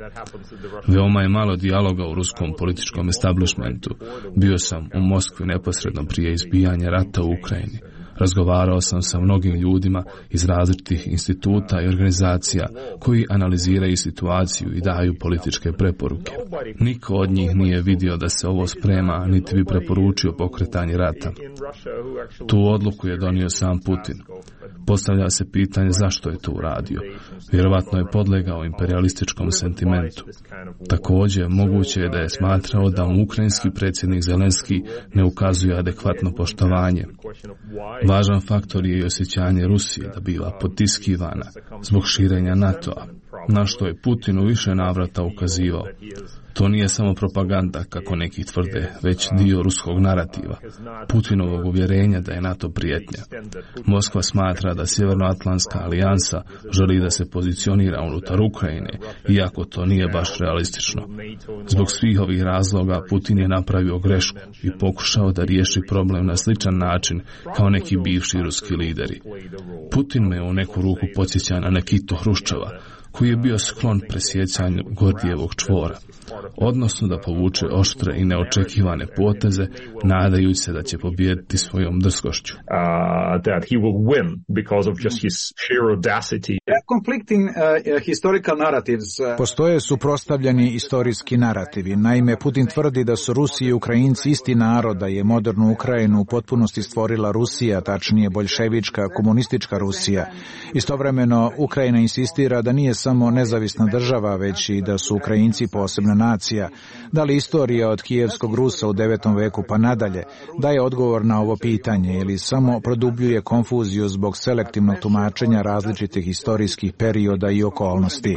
Veoma je malo dijaloga u ruskom političkom establishmentu. Bio sam u Moskvi neposredno prije izbijanja rata u Ukrajini. Razgovarao sam sa mnogim ljudima iz različitih instituta i organizacija koji analiziraju situaciju i daju političke preporuke. Niko od njih nije vidio da se ovo sprema, niti bi preporučio pokretanje rata. Tu odluku je donio sam Putin. Postavlja se pitanje zašto je to uradio. Vjerovatno je podlegao imperialističkom sentimentu. Također, moguće je da je smatrao da mu ukrajinski predsjednik Zelenski ne ukazuje adekvatno poštovanje. Važan faktor je i osjećanje Rusije da biva potiskivana zbog širenja NATO-a, na što je Putin u više navrata ukazivao. To nije samo propaganda, kako neki tvrde, već dio ruskog narativa, Putinovog uvjerenja da je NATO prijetnja. Moskva smatra da Sjevernoatlantska alijansa želi da se pozicionira unutar Ukrajine, iako to nije baš realistično. Zbog svih ovih razloga Putin je napravio grešku i pokušao da riješi problem na sličan način kao neki bivši ruski lideri. Putin me u neku ruku podsjeća na Nikitu Hruščova, koji je bio sklon presjecanju Gordijevog čvora, odnosno da povuče oštre i neočekivane poteze, nadajući se da će pobijediti svojom drskošću.
Uh, that he will win because of just his sheer audacity.
Conflicting uh, historical narratives. Postoje suprotstavljeni istorijski narativi. Naime, Putin tvrdi da su Rusi i Ukrajinci isti narod, da je modernu Ukrajinu u potpunosti stvorila Rusija, tačnije boljševička, komunistička Rusija. Istovremeno, Ukrajina insistira da nije samo nezavisna država, već i da su Ukrajinci posebna nacija. Da li istorija od kijevskog Rusa u devetom veku pa nadalje daje odgovor na ovo pitanje ili samo produbljuje konfuziju zbog selektivnog tumačenja različitih historijskih perioda i okolnosti?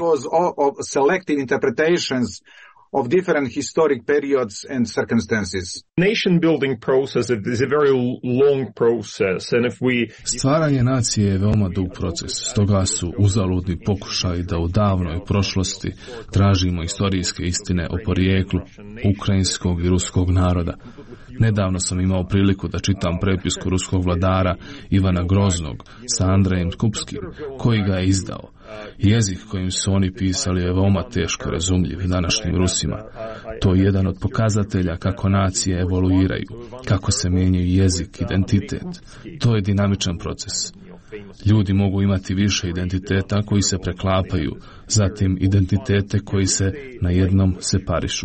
Of different historic periods and circumstances.
Nation building process is a very long process, and if we...
Stvaranje nacije je veoma dug proces, stoga su uzaludni pokušaj da u davnoj prošlosti tražimo istorijske istine o porijeklu ukrajinskog i ruskog naroda. Nedavno sam imao priliku da čitam prepisku ruskog vladara Ivana Groznog sa Andrejem Kupskim, koji ga je izdao. Jezik kojim su oni pisali je veoma teško razumljiv današnjim Rusima. To je jedan od pokazatelja kako nacije evoluiraju, kako se mijenjaju jezik, identitet. To je dinamičan proces. Ljudi mogu imati više identiteta koji se preklapaju, zatim identitete koji se na jednom separišu.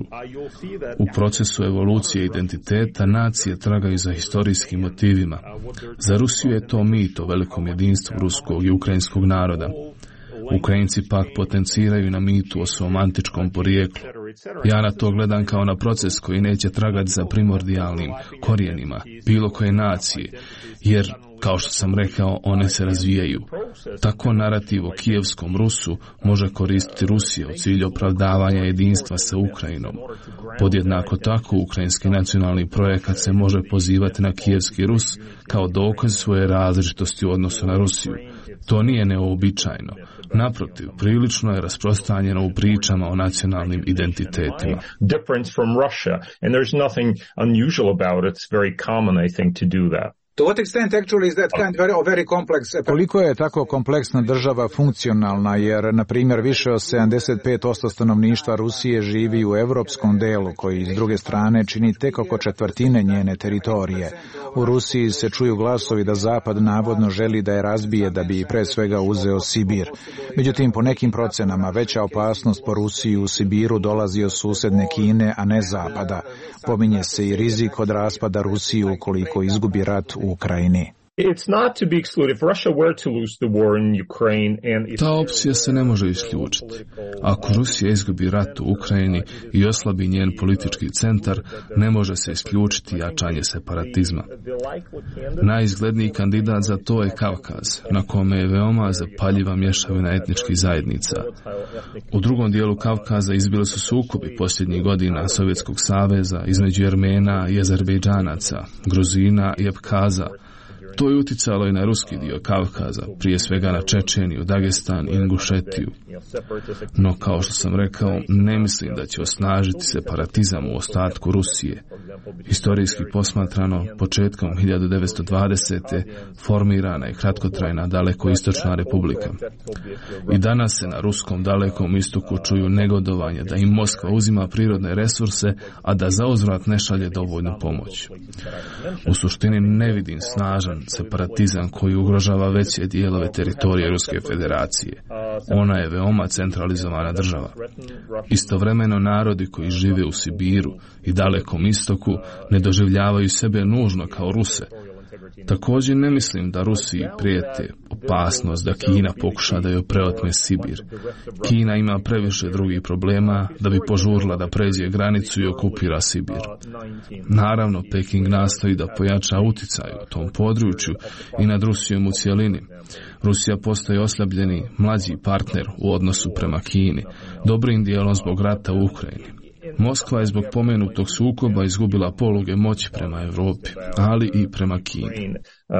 U procesu evolucije identiteta nacije tragaju za historijskim motivima. Za Rusiju je to mit o velikom jedinstvu ruskog i ukrajinskog naroda. Ukrajinci pak potenciraju na mitu o svom antičkom porijeklu. Ja na to gledam kao na proces koji neće tragati za primordijalnim korijenima bilo koje nacije, jer, kao što sam rekao, one se razvijaju. Tako narativ o kijevskom Rusu može koristiti Rusija u cilju opravdavanja jedinstva sa Ukrajinom. Podjednako tako, ukrajinski nacionalni projekat se može pozivati na kijevski Rus kao dokaz svoje različitosti u odnosu na Rusiju. To nije neobičajno. Naprotiv, prilično je rasprostranjeno u pričama o nacionalnim identitetima.
Difference from Russia, and there's nothing unusual about it. It's very common, I think, to do that.
To what extent actually is that kind of very complex?
Koliko je tako kompleksna država funkcionalna, jer, na primjer, više od sedamdeset pet posto stanovništva Rusije živi u evropskom delu, koji s druge strane čini tek oko četvrtine njene teritorije. U Rusiji se čuju glasovi da Zapad navodno želi da je razbije da bi pre svega uzeo Sibir. Međutim, po nekim procenama, veća opasnost po Rusiju u Sibiru dolazi od susedne Kine, a ne Zapada. Pominje se i rizik od raspada Rusije ukoliko izgubi rat u Ukrajini.
Ta opcija se ne može isključiti. Ako Rusija izgubi rat u Ukrajini i oslabi njen politički centar, ne može se isključiti jačanje separatizma. Najizgledniji kandidat za to je Kavkaz, na kome je veoma zapaljiva mješavina etničkih zajednica. U drugom dijelu Kavkaza izbili su sukobi posljednjih godina Sovjetskog saveza između Jermena i Azerbejdžanaca, Gruzina i Abkaza. To je uticalo i na ruski dio Kavkaza, prije svega na Čečeniju, Dagestan i Ingušetiju. No, kao što sam rekao, ne mislim da će osnažiti separatizam u ostatku Rusije. Historijski posmatrano, početkom hiljadu devetsto dvadesete. formirana je kratkotrajna Dalekoistočna republika. I danas se na ruskom Dalekom istoku čuju negodovanje da im Moskva uzima prirodne resurse, a da zauzvrat ne šalje dovoljnu pomoć. U suštini ne vidim snažan separatizam koji ugrožava veće dijelove teritorije Ruske federacije. Ona je veoma centralizovana država. Istovremeno narodi koji žive u Sibiru i Dalekom istoku ne doživljavaju sebe nužno kao Ruse. Također ne mislim da Rusiji prijete opasnost da Kina pokuša da joj preotme Sibir. Kina ima previše drugih problema da bi požurila da pređe granicu i okupira Sibir. Naravno, Peking nastoji da pojača uticaj u tom području i nad Rusijom u cjelini. Rusija postaje oslabljeni mlađi partner u odnosu prema Kini, dobrim dijelom zbog rata u Ukrajini. Moskva je zbog pomenutog sukoba izgubila poluge moći prema Europi, ali i prema Kini.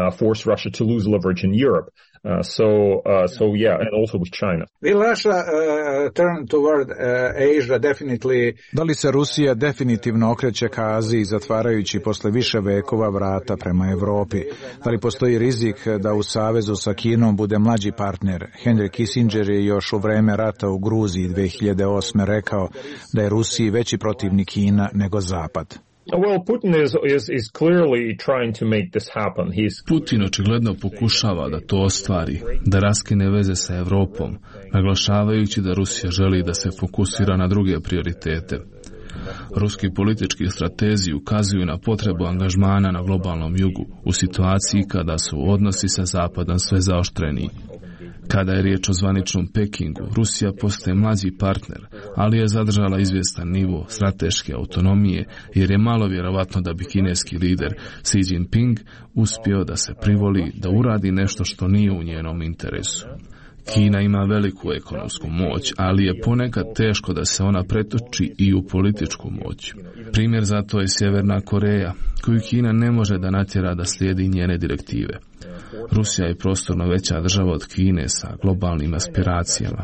Uh, so, uh, so yeah, and also with China.
Will Russia uh, turn toward uh, Asia definitely?
Da li se Rusija definitivno okreće ka Aziji, zatvarajući posle više vekova vrata prema Europi? Da li postoji rizik da u savezu sa Kinom bude mlađi partner? Henry Kissinger je još u vreme rata u Gruziji dve hiljade osme. rekao da je Rusiji veći protivnik Kina nego Zapad.
Well, Putin is, is, is clearly trying to make this happen. He's...
Putin očigledno pokušava da to ostvari, da raskine veze sa Europom, naglašavajući da Rusija želi da se fokusira na druge prioritete. Ruski politički stratezi ukazuju na potrebu angažmana na globalnom jugu u situaciji kada su odnosi sa Zapadom sve zaoštreniji. Kada je riječ o zvaničnom Pekingu, Rusija postaje mlađi partner, ali je zadržala izvjestan nivo strateške autonomije, jer je malo vjerovatno da bi kineski lider Xi Jinping uspio da se privoli da uradi nešto što nije u njenom interesu. Kina ima veliku ekonomsku moć, ali je ponekad teško da se ona pretoči i u političku moć. Primjer za to je Sjeverna Koreja, koju Kina ne može da natjera da slijedi njene direktive. Rusija je prostorno veća država od Kine sa globalnim aspiracijama.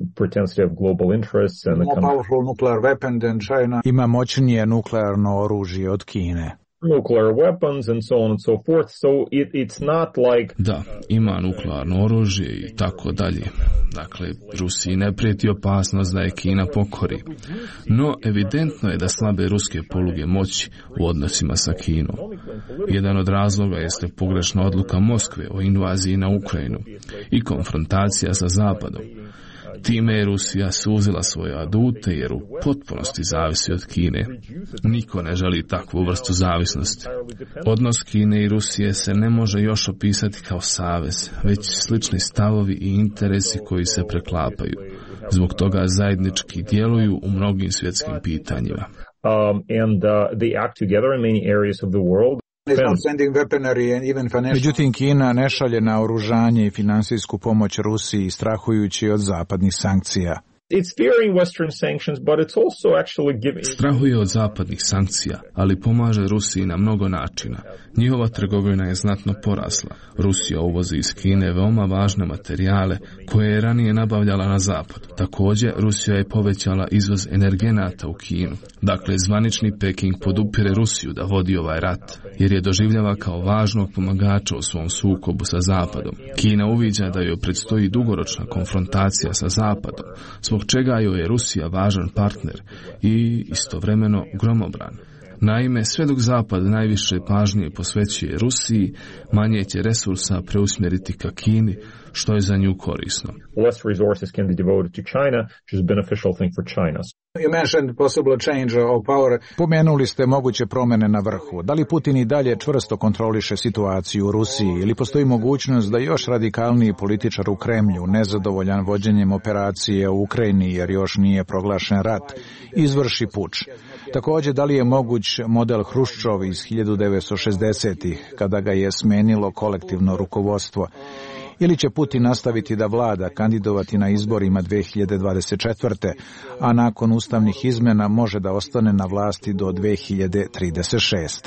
Ima moćnije nuklearno oružje od Kine.
Nuclear weapons and so on and so forth, so it, it's not like...
Da, ima nuklearno oružje i tako dalje. Dakle, Rusiji ne prijeti opasnost da je Kina pokori. No, evidentno je da slabe ruske poluge moći u odnosima sa Kinom. Jedan od razloga jeste pogrešna odluka Moskve o invaziji na Ukrajinu i konfrontacija sa Zapadom. Time je Rusija suzila svoje adute jer u potpunosti zavisi od Kine. Niko ne želi takvu vrstu zavisnosti. Odnos Kine i Rusije se ne može još opisati kao savez, već slični stavovi i interesi koji se preklapaju. Zbog toga zajednički djeluju u mnogim svjetskim pitanjima.
Um, and uh, they act together in many areas of the world.
Međutim, Kina ne šalje na oružanje i finansijsku pomoć Rusiji, strahujući od zapadnih sankcija.
Strahuje od zapadnih sankcija, ali pomaže Rusiji na mnogo načina. Njihova trgovina je znatno porasla. Rusija uvozi iz Kine veoma važne materijale koje je ranije nabavljala na zapad. Također, Rusija je povećala izvoz energenata u Kinu. Dakle, zvanični Peking podupire Rusiju da vodi ovaj rat, jer je doživljava kao važnog pomagača u svom sukobu sa zapadom. Kina uviđa da joj predstoji dugoročna konfrontacija sa zapadom, zbog čega joj je Rusija važan partner i istovremeno gromobran. Naime, sve dok Zapad najviše pažnje posvećuje Rusiji, manje će resursa preusmjeriti ka Kini, što je za nju korisno.
Less resources can be devoted to China, which is a beneficial thing for China.
You mentioned possible change of power.
Pomenuli ste moguće promjene na vrhu. Da li Putin i dalje čvrsto kontroliše situaciju u Rusiji ili postoji mogućnost da još radikalniji političar u Kremlju, nezadovoljan vođenjem operacije u Ukrajini jer još nije proglašen rat, izvrši puč? Također, da li je moguć model Hruščov iz hiljadu devetsto šezdesetih kada ga je smenilo kolektivno rukovodstvo? Ili će Putin nastaviti da vlada, kandidovati na izborima dve hiljade dvadeset četvrte. a nakon ustavnih izmjena može da ostane na vlasti do dve hiljade trideset šeste.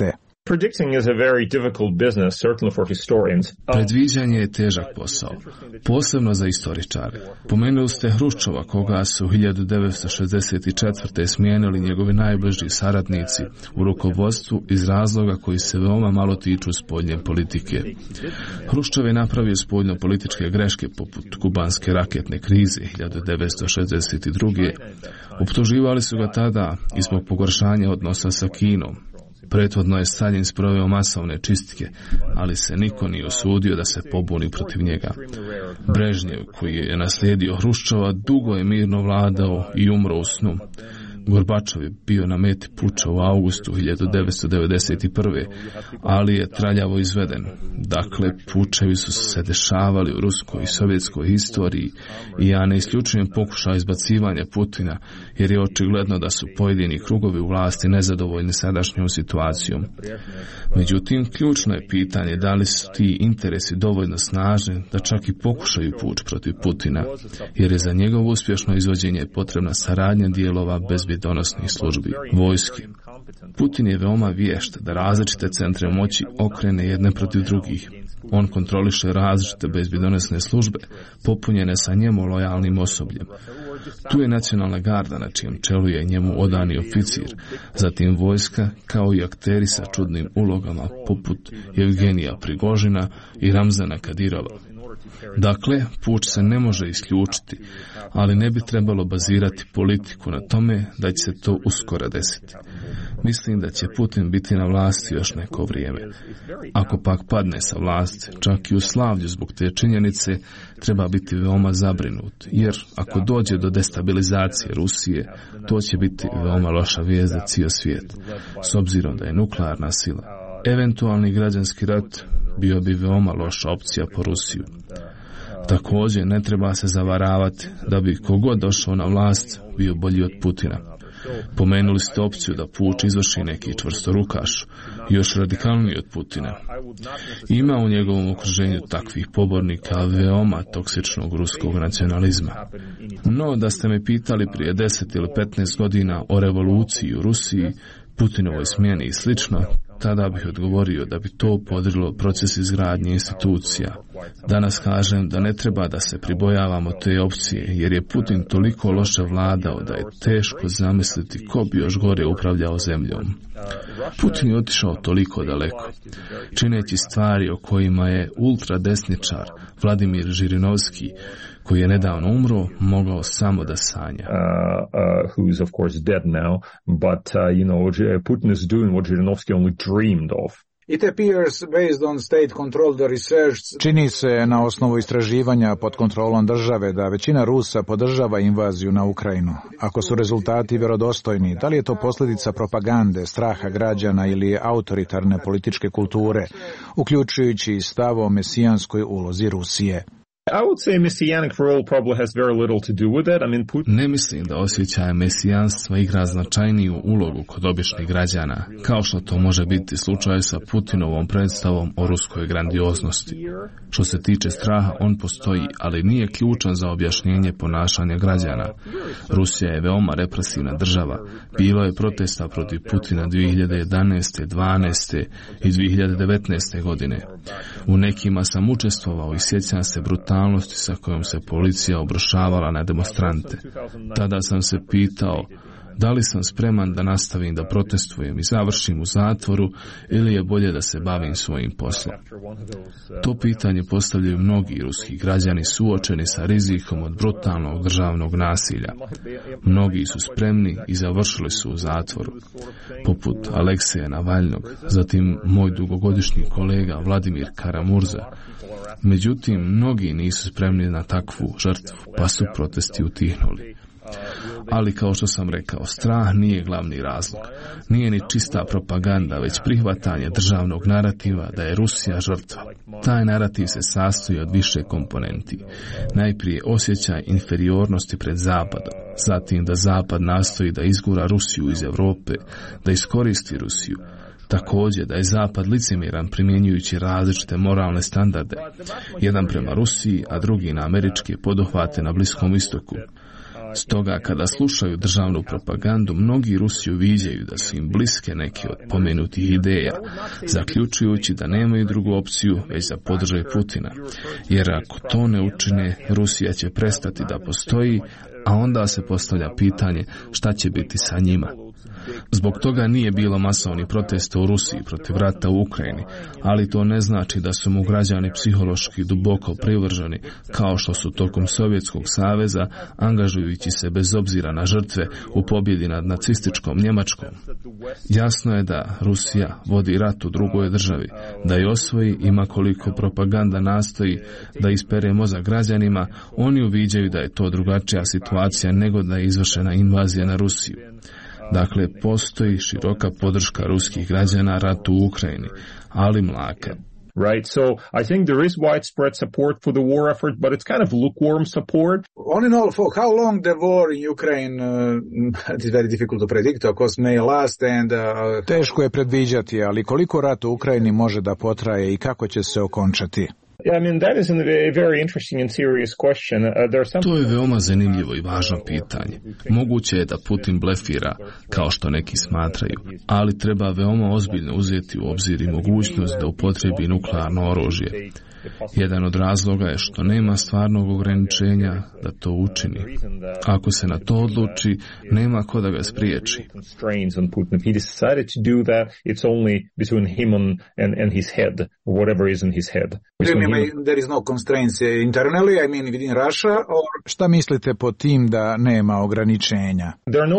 Predviđanje je težak posao, posebno za istoričare. Pomenuli ste Hruščova, koga su hiljadu devetsto šezdeset četvrte smijenili njegovi najbliži saradnici u rukovodstvu iz razloga koji se veoma malo tiču spoljne politike. Hruščov je napravio spoljno-političke greške poput kubanske raketne krize hiljadu devetsto šezdeset druge. Optuživali su ga tada i zbog pogoršanja odnosa sa Kinom. Prethodno je Staljin sproveo masovne čistke, ali se niko nije osudio da se pobuni protiv njega. Brežnjev, koji je naslijedio Hruščova, dugo je mirno vladao i umro u snu. Gorbačov je bio na meti puča u augustu hiljadu devetsto devedeset prve. ali je traljavo izveden. Dakle, pučevi su se dešavali u ruskoj i sovjetskoj historiji i ja ne isključujem pokušaj izbacivanja Putina, jer je očigledno da su pojedini krugovi u vlasti nezadovoljni sadašnjom situacijom. Međutim, ključno je pitanje da li su ti interesi dovoljno snažni da čak i pokušaju puč protiv Putina, jer je za njegovo uspješno izvođenje potrebna saradnja dijelova bezbjedonosnih službi, vojske. Putin je veoma vješt da različite centre moći okrene jedne protiv drugih. On kontroliše različite bezbjedonosne službe, popunjene sa njemu lojalnim osobljem. Tu je nacionalna garda na čijem čelu je njemu odani oficir, zatim vojska kao i akteri sa čudnim ulogama poput Evgenija Prigožina i Ramzana Kadirova. Dakle, puč se ne može isključiti, ali ne bi trebalo bazirati politiku na tome da će se to uskoro desiti. Mislim da će Putin biti na vlasti još neko vrijeme. Ako pak padne sa vlasti, čak i u slavlju zbog te činjenice, treba biti veoma zabrinut, jer ako dođe do destabilizacije Rusije, to će biti veoma loša vijest za cijel svijet, s obzirom da je nuklearna sila. Eventualni građanski rat bio bi veoma loša opcija po Rusiju. Također ne treba se zavaravati da bi kogod došao na vlast bio bolji od Putina. Pomenuli ste opciju da puč izvrši neki čvrstorukaš, još radikalniji od Putina. Ima u njegovom okruženju takvih pobornika veoma toksičnog ruskog nacionalizma. No, da ste me pitali prije deset ili petnaest godina o revoluciji u Rusiji, Putinovoj smjeni i slično, tada bih odgovorio da bi to podrilo proces izgradnje institucija. Danas kažem da ne treba da se pribojavamo te opcije, jer je Putin toliko loše vladao da je teško zamisliti ko bi još gore upravljao zemljom. Putin je otišao toliko daleko, čineći stvari o kojima je ultradesničar Vladimir Žirinovski, koji je nedavno umro, mogao samo da sanja.
Uh, uh, who's of course dead now, but uh, you know, Putin is doing what Žirinovski only dreamed of.
It appears based on state controlled research.
Čini se na osnovu istraživanja pod kontrolom države da većina Rusa podržava invaziju na Ukrajinu. Ako su rezultati vjerodostojni, da li je to posljedica propagande, straha građana ili autoritarne političke kulture, uključujući i stav o mesijanskoj ulozi Rusije?
I would say messianic role probably has very little to do with that. I mean, Putin...
Ne mislim da osjećaj mesijanstva igra značajniju ulogu kod običnih građana, kao što to može biti slučaj sa Putinovom predstavom o ruskoj grandioznosti. Što se tiče straha, on postoji, ali nije ključan za objašnjenje ponašanja građana. Rusija je veoma represivna država. Bilo je protesta protiv Putina dvije hiljade jedanaeste, dvanaeste i dvije hiljade devetnaeste godine. U nekima sam učestvovao i sjećam se brutalnosti sa kojom se policija obrušavala na demonstrante. Tada sam se pitao da li sam spreman da nastavim da protestujem i završim u zatvoru ili je bolje da se bavim svojim poslom. To pitanje postavljaju mnogi ruski građani suočeni sa rizikom od brutalnog državnog nasilja. Mnogi su spremni i završili su u zatvoru, poput Alekseja Navalnog, zatim moj dugogodišnji kolega Vladimir Karamurza. Međutim, mnogi nisu spremni na takvu žrtvu, pa su protesti utihnuli. Ali kao što sam rekao, strah nije glavni razlog. Nije ni čista propaganda, već prihvatanje državnog narativa da je Rusija žrtva. Taj narativ se sastoji od više komponenti. Najprije osjećaj inferiornosti pred Zapadom, zatim da Zapad nastoji da izgura Rusiju iz Europe, da iskoristi Rusiju. Također da je Zapad licemjeran primjenjujući različite moralne standarde, jedan prema Rusiji, a drugi na američke poduhvate na Bliskom istoku. Stoga, kada slušaju državnu propagandu, mnogi Rusi uviđaju da su im bliske neke od pomenutih ideja, zaključujući da nemaju drugu opciju već da podrže Putina. Jer ako to ne učine, Rusija će prestati da postoji, a onda se postavlja pitanje šta će biti sa njima. Zbog toga nije bilo masovnih protesta u Rusiji protiv rata u Ukrajini, ali to ne znači da su mu građani psihološki duboko privrženi, kao što su tokom Sovjetskog saveza, angažujući se bez obzira na žrtve u pobjedi nad nacističkom Njemačkom. Jasno je da Rusija vodi rat u drugoj državi, da je osvoji, ima koliko propaganda nastoji da ispere mozak građanima, oni uviđaju da je to drugačija situacija nego da je izvršena invazija na Rusiju. Dakle, postoji široka podrška ruskih građana ratu u Ukrajini, ali mlaka.
Right, so I think there is widespread support for the war effort, but it's kind of lukewarm support.
All in all, for how long the war in Ukraine, uh, it is very difficult to predict, of course, may last and... Uh...
Teško je predviđati, ali koliko rat u Ukrajini može da potraje i kako će se okončati?
I mean, that is a very interesting and serious question. Uh, there are some...
To je veoma zanimljivo i važno pitanje. Moguće je da Putin blefira, kao što neki smatraju, ali treba veoma ozbiljno uzeti u obzir i mogućnost da upotrebi nuklearno oružje. Jedan od razloga je što nema stvarnog ograničenja da to učini. Ako se na to odluči, nema ko da ga spriječi.
Šta mislite pod tim da nema ograničenja?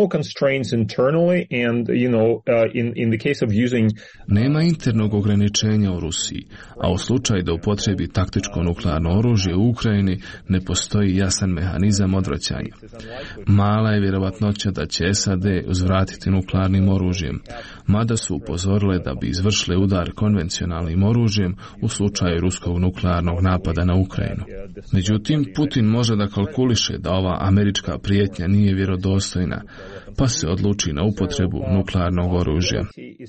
Nema internog ograničenja u Rusiji, a u slučaju da upotrebi taktičko nuklearno oružje u Ukrajini ne postoji jasan mehanizam odvraćanja. Mala je vjerovatnoća da će S A D uzvratiti nuklearnim oružjem, mada su upozorile da bi izvršile udar konvencionalnim oružjem u slučaju ruskog nuklearnog napada na Ukrajinu. Međutim, Putin može da kalkuliše da ova američka prijetnja nije vjerodostojna, pa se odluči na upotrebu nuklearnog oružja.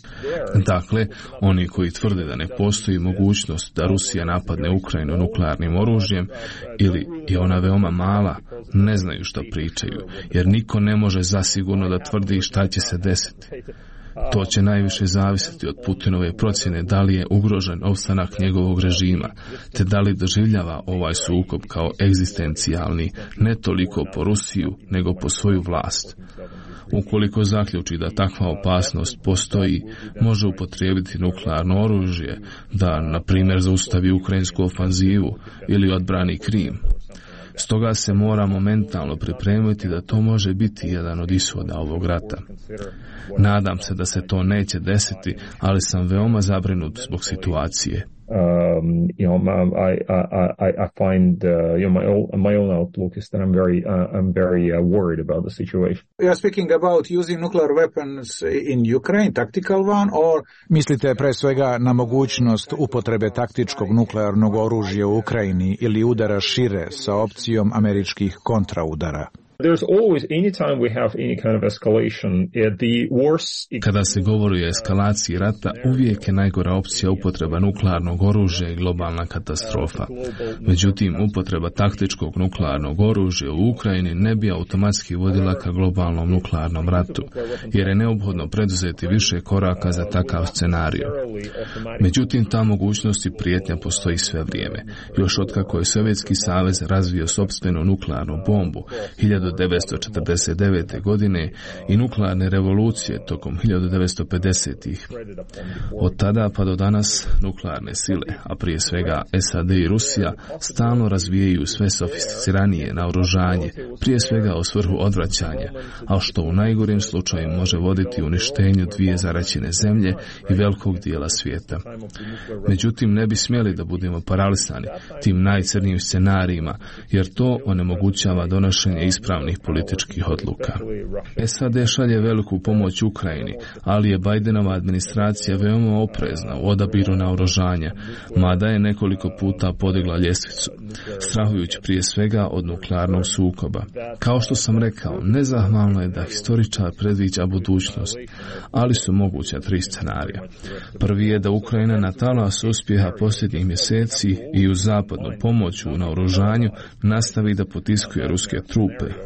Dakle, oni koji tvrde da ne postoji mogućnost da Rusija napadne Ukrajinu nuklearnim oružjem ili je ona veoma mala, ne znaju što pričaju, jer niko ne može zasigurno da tvrdi šta će se desiti. To će najviše zavisiti od Putinove procjene da li je ugrožen opstanak njegovog režima, te da li doživljava ovaj sukob kao egzistencijalni, ne toliko po Rusiju, nego po svoju vlast. Ukoliko zaključi da takva opasnost postoji, može upotrijebiti nuklearno oružje da, na primjer, zaustavi ukrajinsku ofanzivu ili odbrani Krim. Stoga se mora momentalno pripremiti da to može biti jedan od ishoda ovog rata. Nadam se da se to neće desiti, ali sam veoma zabrinut zbog situacije.
Um, you know, I, I, I find, uh, you know, my own, my own outlook is that I'm very, uh, I'm very uh, worried about the situation.
You are speaking about using nuclear weapons in Ukraine, tactical one, or...
Mislite pre svega na mogućnost upotrebe taktičkog nuklearnog oružja u Ukrajini ili udara šire sa opcijom američkih kontraudara?
There's always, anytime we have any kind of escalation, the worst...
Kada se govori o eskalaciji rata, uvijek je najgora opcija upotreba nuklearnog oružja i globalna katastrofa. Međutim, upotreba taktičkog nuklearnog oružja u Ukrajini ne bi automatski vodila ka globalnom nuklearnom ratu, jer je neophodno preduzeti više koraka za takav scenarij. Međutim, ta mogućnost i prijetnja postoji sve vrijeme. Još otkako je Sovjetski savez razvio sopstvenu nuklearnu bombu hiljadu devetsto četrdeset devete. godine i nuklearne revolucije tokom hiljadu devetsto pedesetih. Od tada pa do danas nuklearne sile, a prije svega S A D i Rusija, stalno razvijaju sve sofisticiranije naoružanje, prije svega u svrhu odvraćanja, a što u najgorim slučaju može voditi uništenju dvije zaraćene zemlje i velikog dijela svijeta. Međutim, ne bi smjeli da budemo paralisani tim najcrnijim scenarijima, jer to onemogućava donošenje ispravnih političkih odluka. S A D šalje veliku pomoć Ukrajini, ali je Bidenova administracija veoma oprezna u odabiru naoružanja, mada je nekoliko puta podigla ljestvicu, strahujući prije svega od nuklearnog sukoba. Kao što sam rekao, nezahvalno je da historičar predviđa budućnost, ali su moguća tri scenarija. Prvi je da Ukrajina na talas uspjeha posljednjih mjeseci i uz zapadnu pomoć u naoružanju nastavi da potiskuje ruske trupe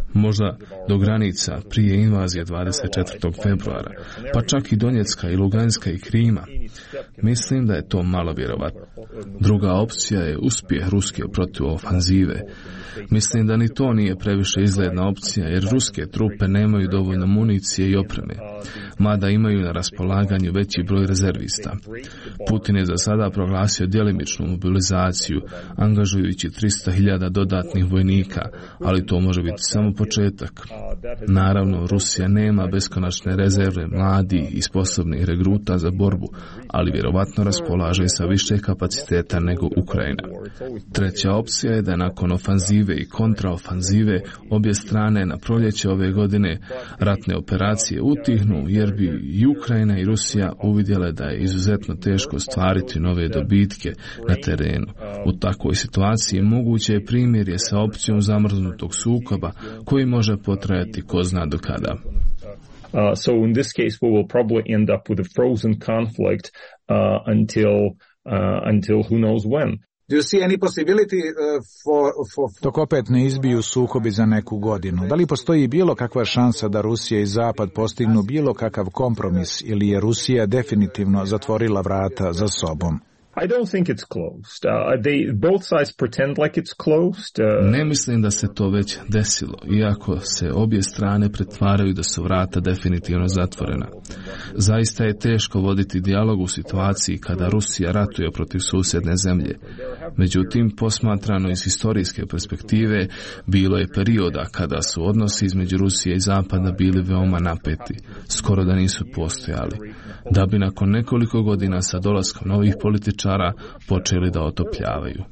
Možda do granica prije invazije dvadeset četvrtog februara, pa čak i Donjecka i Luganska i Krima. Mislim da je to malo vjerovatno. Druga opcija je uspjeh ruske protuofanzive. Mislim da ni to nije previše izgledna opcija, jer ruske trupe nemaju dovoljno municije i opreme, mada imaju na raspolaganju veći broj rezervista. Putin je za sada proglasio djelimičnu mobilizaciju, angažujući tristo hiljada dodatnih vojnika, ali to može biti samo početak. Naravno, Rusija nema beskonačne rezerve mladih i sposobnih regruta za borbu, ali vjerovatno raspolaže sa više kapaciteta nego Ukrajina. Treća opcija je da nakon ofanzive i kontraofanzive obje strane na proljeće ove godine ratne operacije utihnu, jer bi i Ukrajina i Rusija uvidjele da je izuzetno teško ostvariti nove dobitke na terenu. U takvoj situaciji moguće je primirje sa opcijom zamrznutog sukoba koji može potrajati ko zna do kada.
Uh, so in this case we will probably end up with a frozen conflict uh, until uh, until who knows when.
Do you see any possibility uh, for, for...
Dok opet ne izbiju sukobi za neku godinu, da li postoji bilo kakva šansa da Rusija i Zapad postignu bilo kakav kompromis ili je Rusija definitivno zatvorila vrata za sobom?
I don't think it's closed. Uh, they both sides pretend like it's closed. Uh...
Ne mislim da se to već desilo, iako se obje strane pretvaraju da su vrata definitivno zatvorena. Zaista je teško voditi dijalog u situaciji kada Rusija ratuje protiv susjedne zemlje. Međutim, posmatrano iz historijske perspektive, bilo je perioda kada su odnosi između Rusije i Zapada bili veoma napeti, skoro da nisu postojali, da bi nakon nekoliko godina sa dolaskom novih političara počeli da otopljavaju.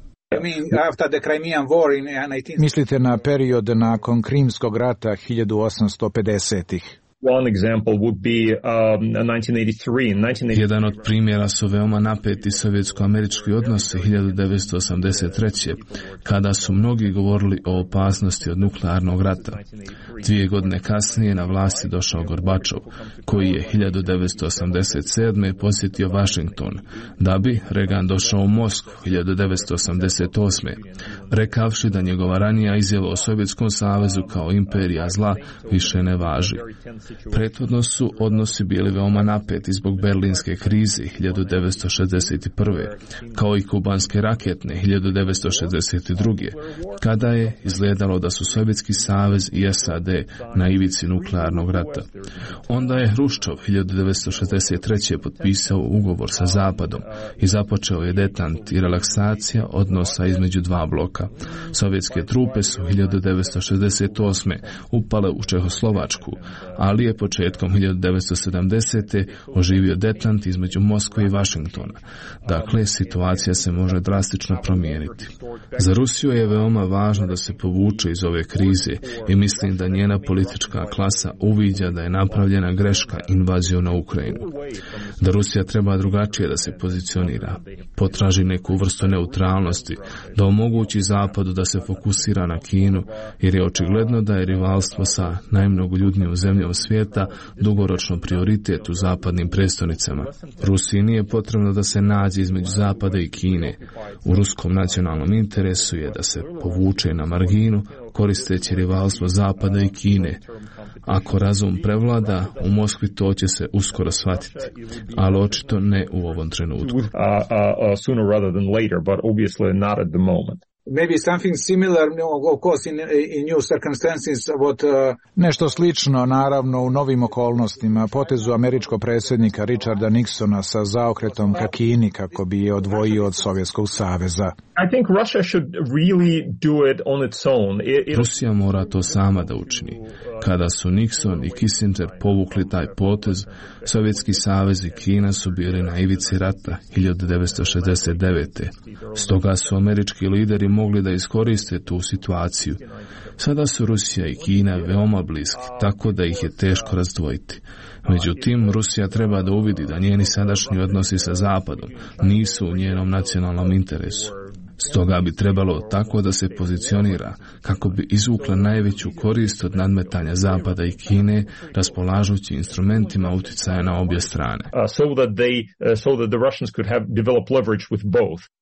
Mislite na period nakon Krimskog rata hiljadu osamsto pedesetih.
One example would be um, nineteen eighty-three.
Jedan od primjera su veoma napeti sovjetsko-američki odnosi hiljadu devetsto osamdeset treće. kada su mnogi govorili o opasnosti od nuklearnog rata. Dvije godine kasnije na vlasti došao Gorbačov, koji je hiljadu devetsto osamdeset sedme posjetio Washington, da bi Reagan došao u Moskvu hiljadu devetsto osamdeset osme, rekavši da njegova ranija izjava o Sovjetskom savezu kao imperija zla više ne važi. Prethodno su odnosi bili veoma napeti zbog berlinske krize hiljadu devetsto šezdeset prve, kao i kubanske raketne hiljadu devetsto šezdeset druge, kada je izgledalo da su Sovjetski savez i S A D na ivici nuklearnog rata. Onda je Hruščov hiljadu devetsto šezdeset treće potpisao ugovor sa Zapadom i započeo je detant i relaksacija odnosa između dva bloka. Sovjetske trupe su hiljadu devetsto šezdeset osme upale u Čehoslovačku, ali je početkom hiljadu devetsto sedamdesete oživio detant između Moskve i Washingtona. Dakle, situacija se može drastično promijeniti. Za Rusiju je veoma važno da se povuče iz ove krize i mislim da njena politička klasa uviđa da je napravljena greška invazijom na Ukrajinu. Da Rusija treba drugačije da se pozicionira, potraži neku vrstu neutralnosti, da omogući Zapadu da se fokusira na Kinu, jer je očigledno da je rivalstvo sa najmnogoljudnijom zemljom svijeta dugoročno prioritet u zapadnim prestolnicama. Rusiji nije potrebno da se nađe između Zapada i Kine. U ruskom nacionalnom interesu je da se povuče na marginu, koristeći rivalstvo Zapada i Kine. Ako razum prevlada, u Moskvi to će se uskoro shvatiti, ali očito ne u ovom trenutku.
Uh, uh, uh, sooner rather than later, but obviously not at the moment.
Maybe something similar, of course, in, in new circumstances, what, uh...
Nešto slično, naravno, u novim okolnostima, potezu američkog predsjednika Richarda Nixona sa zaokretom ka Kini kako bi je odvojio od Sovjetskog saveza.
I think Russia should really do it on its own. It, it...
Rusija mora to sama da učini. Kada su Nixon i Kissinger povukli taj potez, Sovjetski savez i Kina su bili na ivici rata hiljadu devetsto šezdeset devete. Stoga su američki lideri mogli da iskoriste tu situaciju. Sada su Rusija i Kina veoma bliski, tako da ih je teško razdvojiti. Međutim, Rusija treba da uvidi da njeni sadašnji odnosi sa Zapadom nisu u njenom nacionalnom interesu. Stoga bi trebalo tako da se pozicionira kako bi izvukla najveću korist od nadmetanja Zapada i Kine, raspolažući instrumentima uticaja na obje strane.
Uh, so that they, uh, so that the Russians could have developed leverage with both.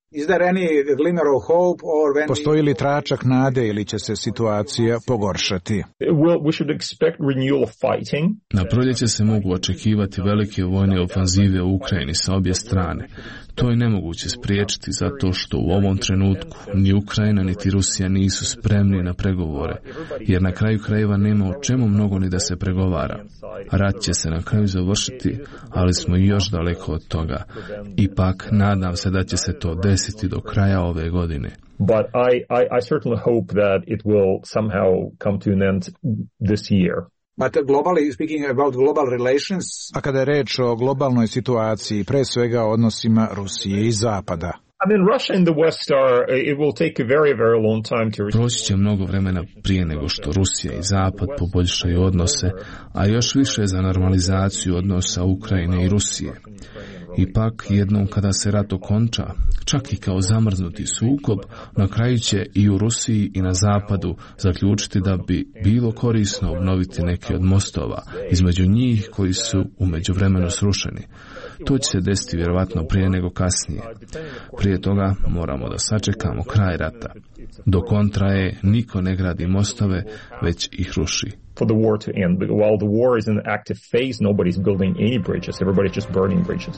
Postoji li tračak nade ili će se situacija pogoršati?
Na proljeće se mogu očekivati velike vojne ofanzive u Ukrajini sa obje strane. To je nemoguće spriječiti zato što u ovom trenutku ni Ukrajina niti Rusija nisu spremni na pregovore, jer na kraju krajeva nema o čemu mnogo ni da se pregovara. Rat će se na kraju završiti, ali smo još daleko od toga. Ipak, nadam se da će se to desiti do kraja ove godine.
But I, I, I certainly hope that it will somehow come to an end this year.
But globally, speaking about global relations...
A kada je reč o globalnoj situaciji, pre svega o odnosima Rusije i Zapada.
I mean, Russia and the West are, it will take a very, very long time to...
Proći će mnogo vremena prije nego što Rusija i Zapad poboljšaju odnose, a još više za normalizaciju odnosa Ukrajine i Rusije. Ipak, jednom kada se rat okonča, čak i kao zamrznuti sukob, na kraju će i u Rusiji i na Zapadu zaključiti da bi bilo korisno obnoviti neke od mostova između njih koji su u međuvremenu srušeni. To će se desiti vjerovatno prije nego kasnije. Prije toga moramo da sačekamo kraj rata. Dok on traje, niko ne gradi mostove, već ih ruši.
For the war to end, but while the war is in the active phase, nobody's building any bridges. Everybody's just burning bridges.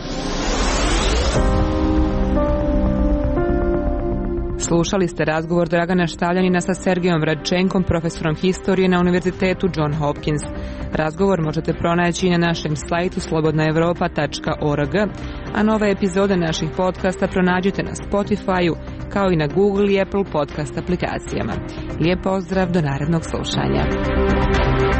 Slušali ste razgovor Dragana Štavljanina sa Sergejom Radčenkom, profesorom historije na Univerzitetu John Hopkins. Razgovor možete pronaći na našem sajtu slobodna evropa tačka org, a nove epizode naših podcasta pronađite na Spotify-u, kao i na Google i Apple podcast aplikacijama. Lijep pozdrav, do narednog slušanja.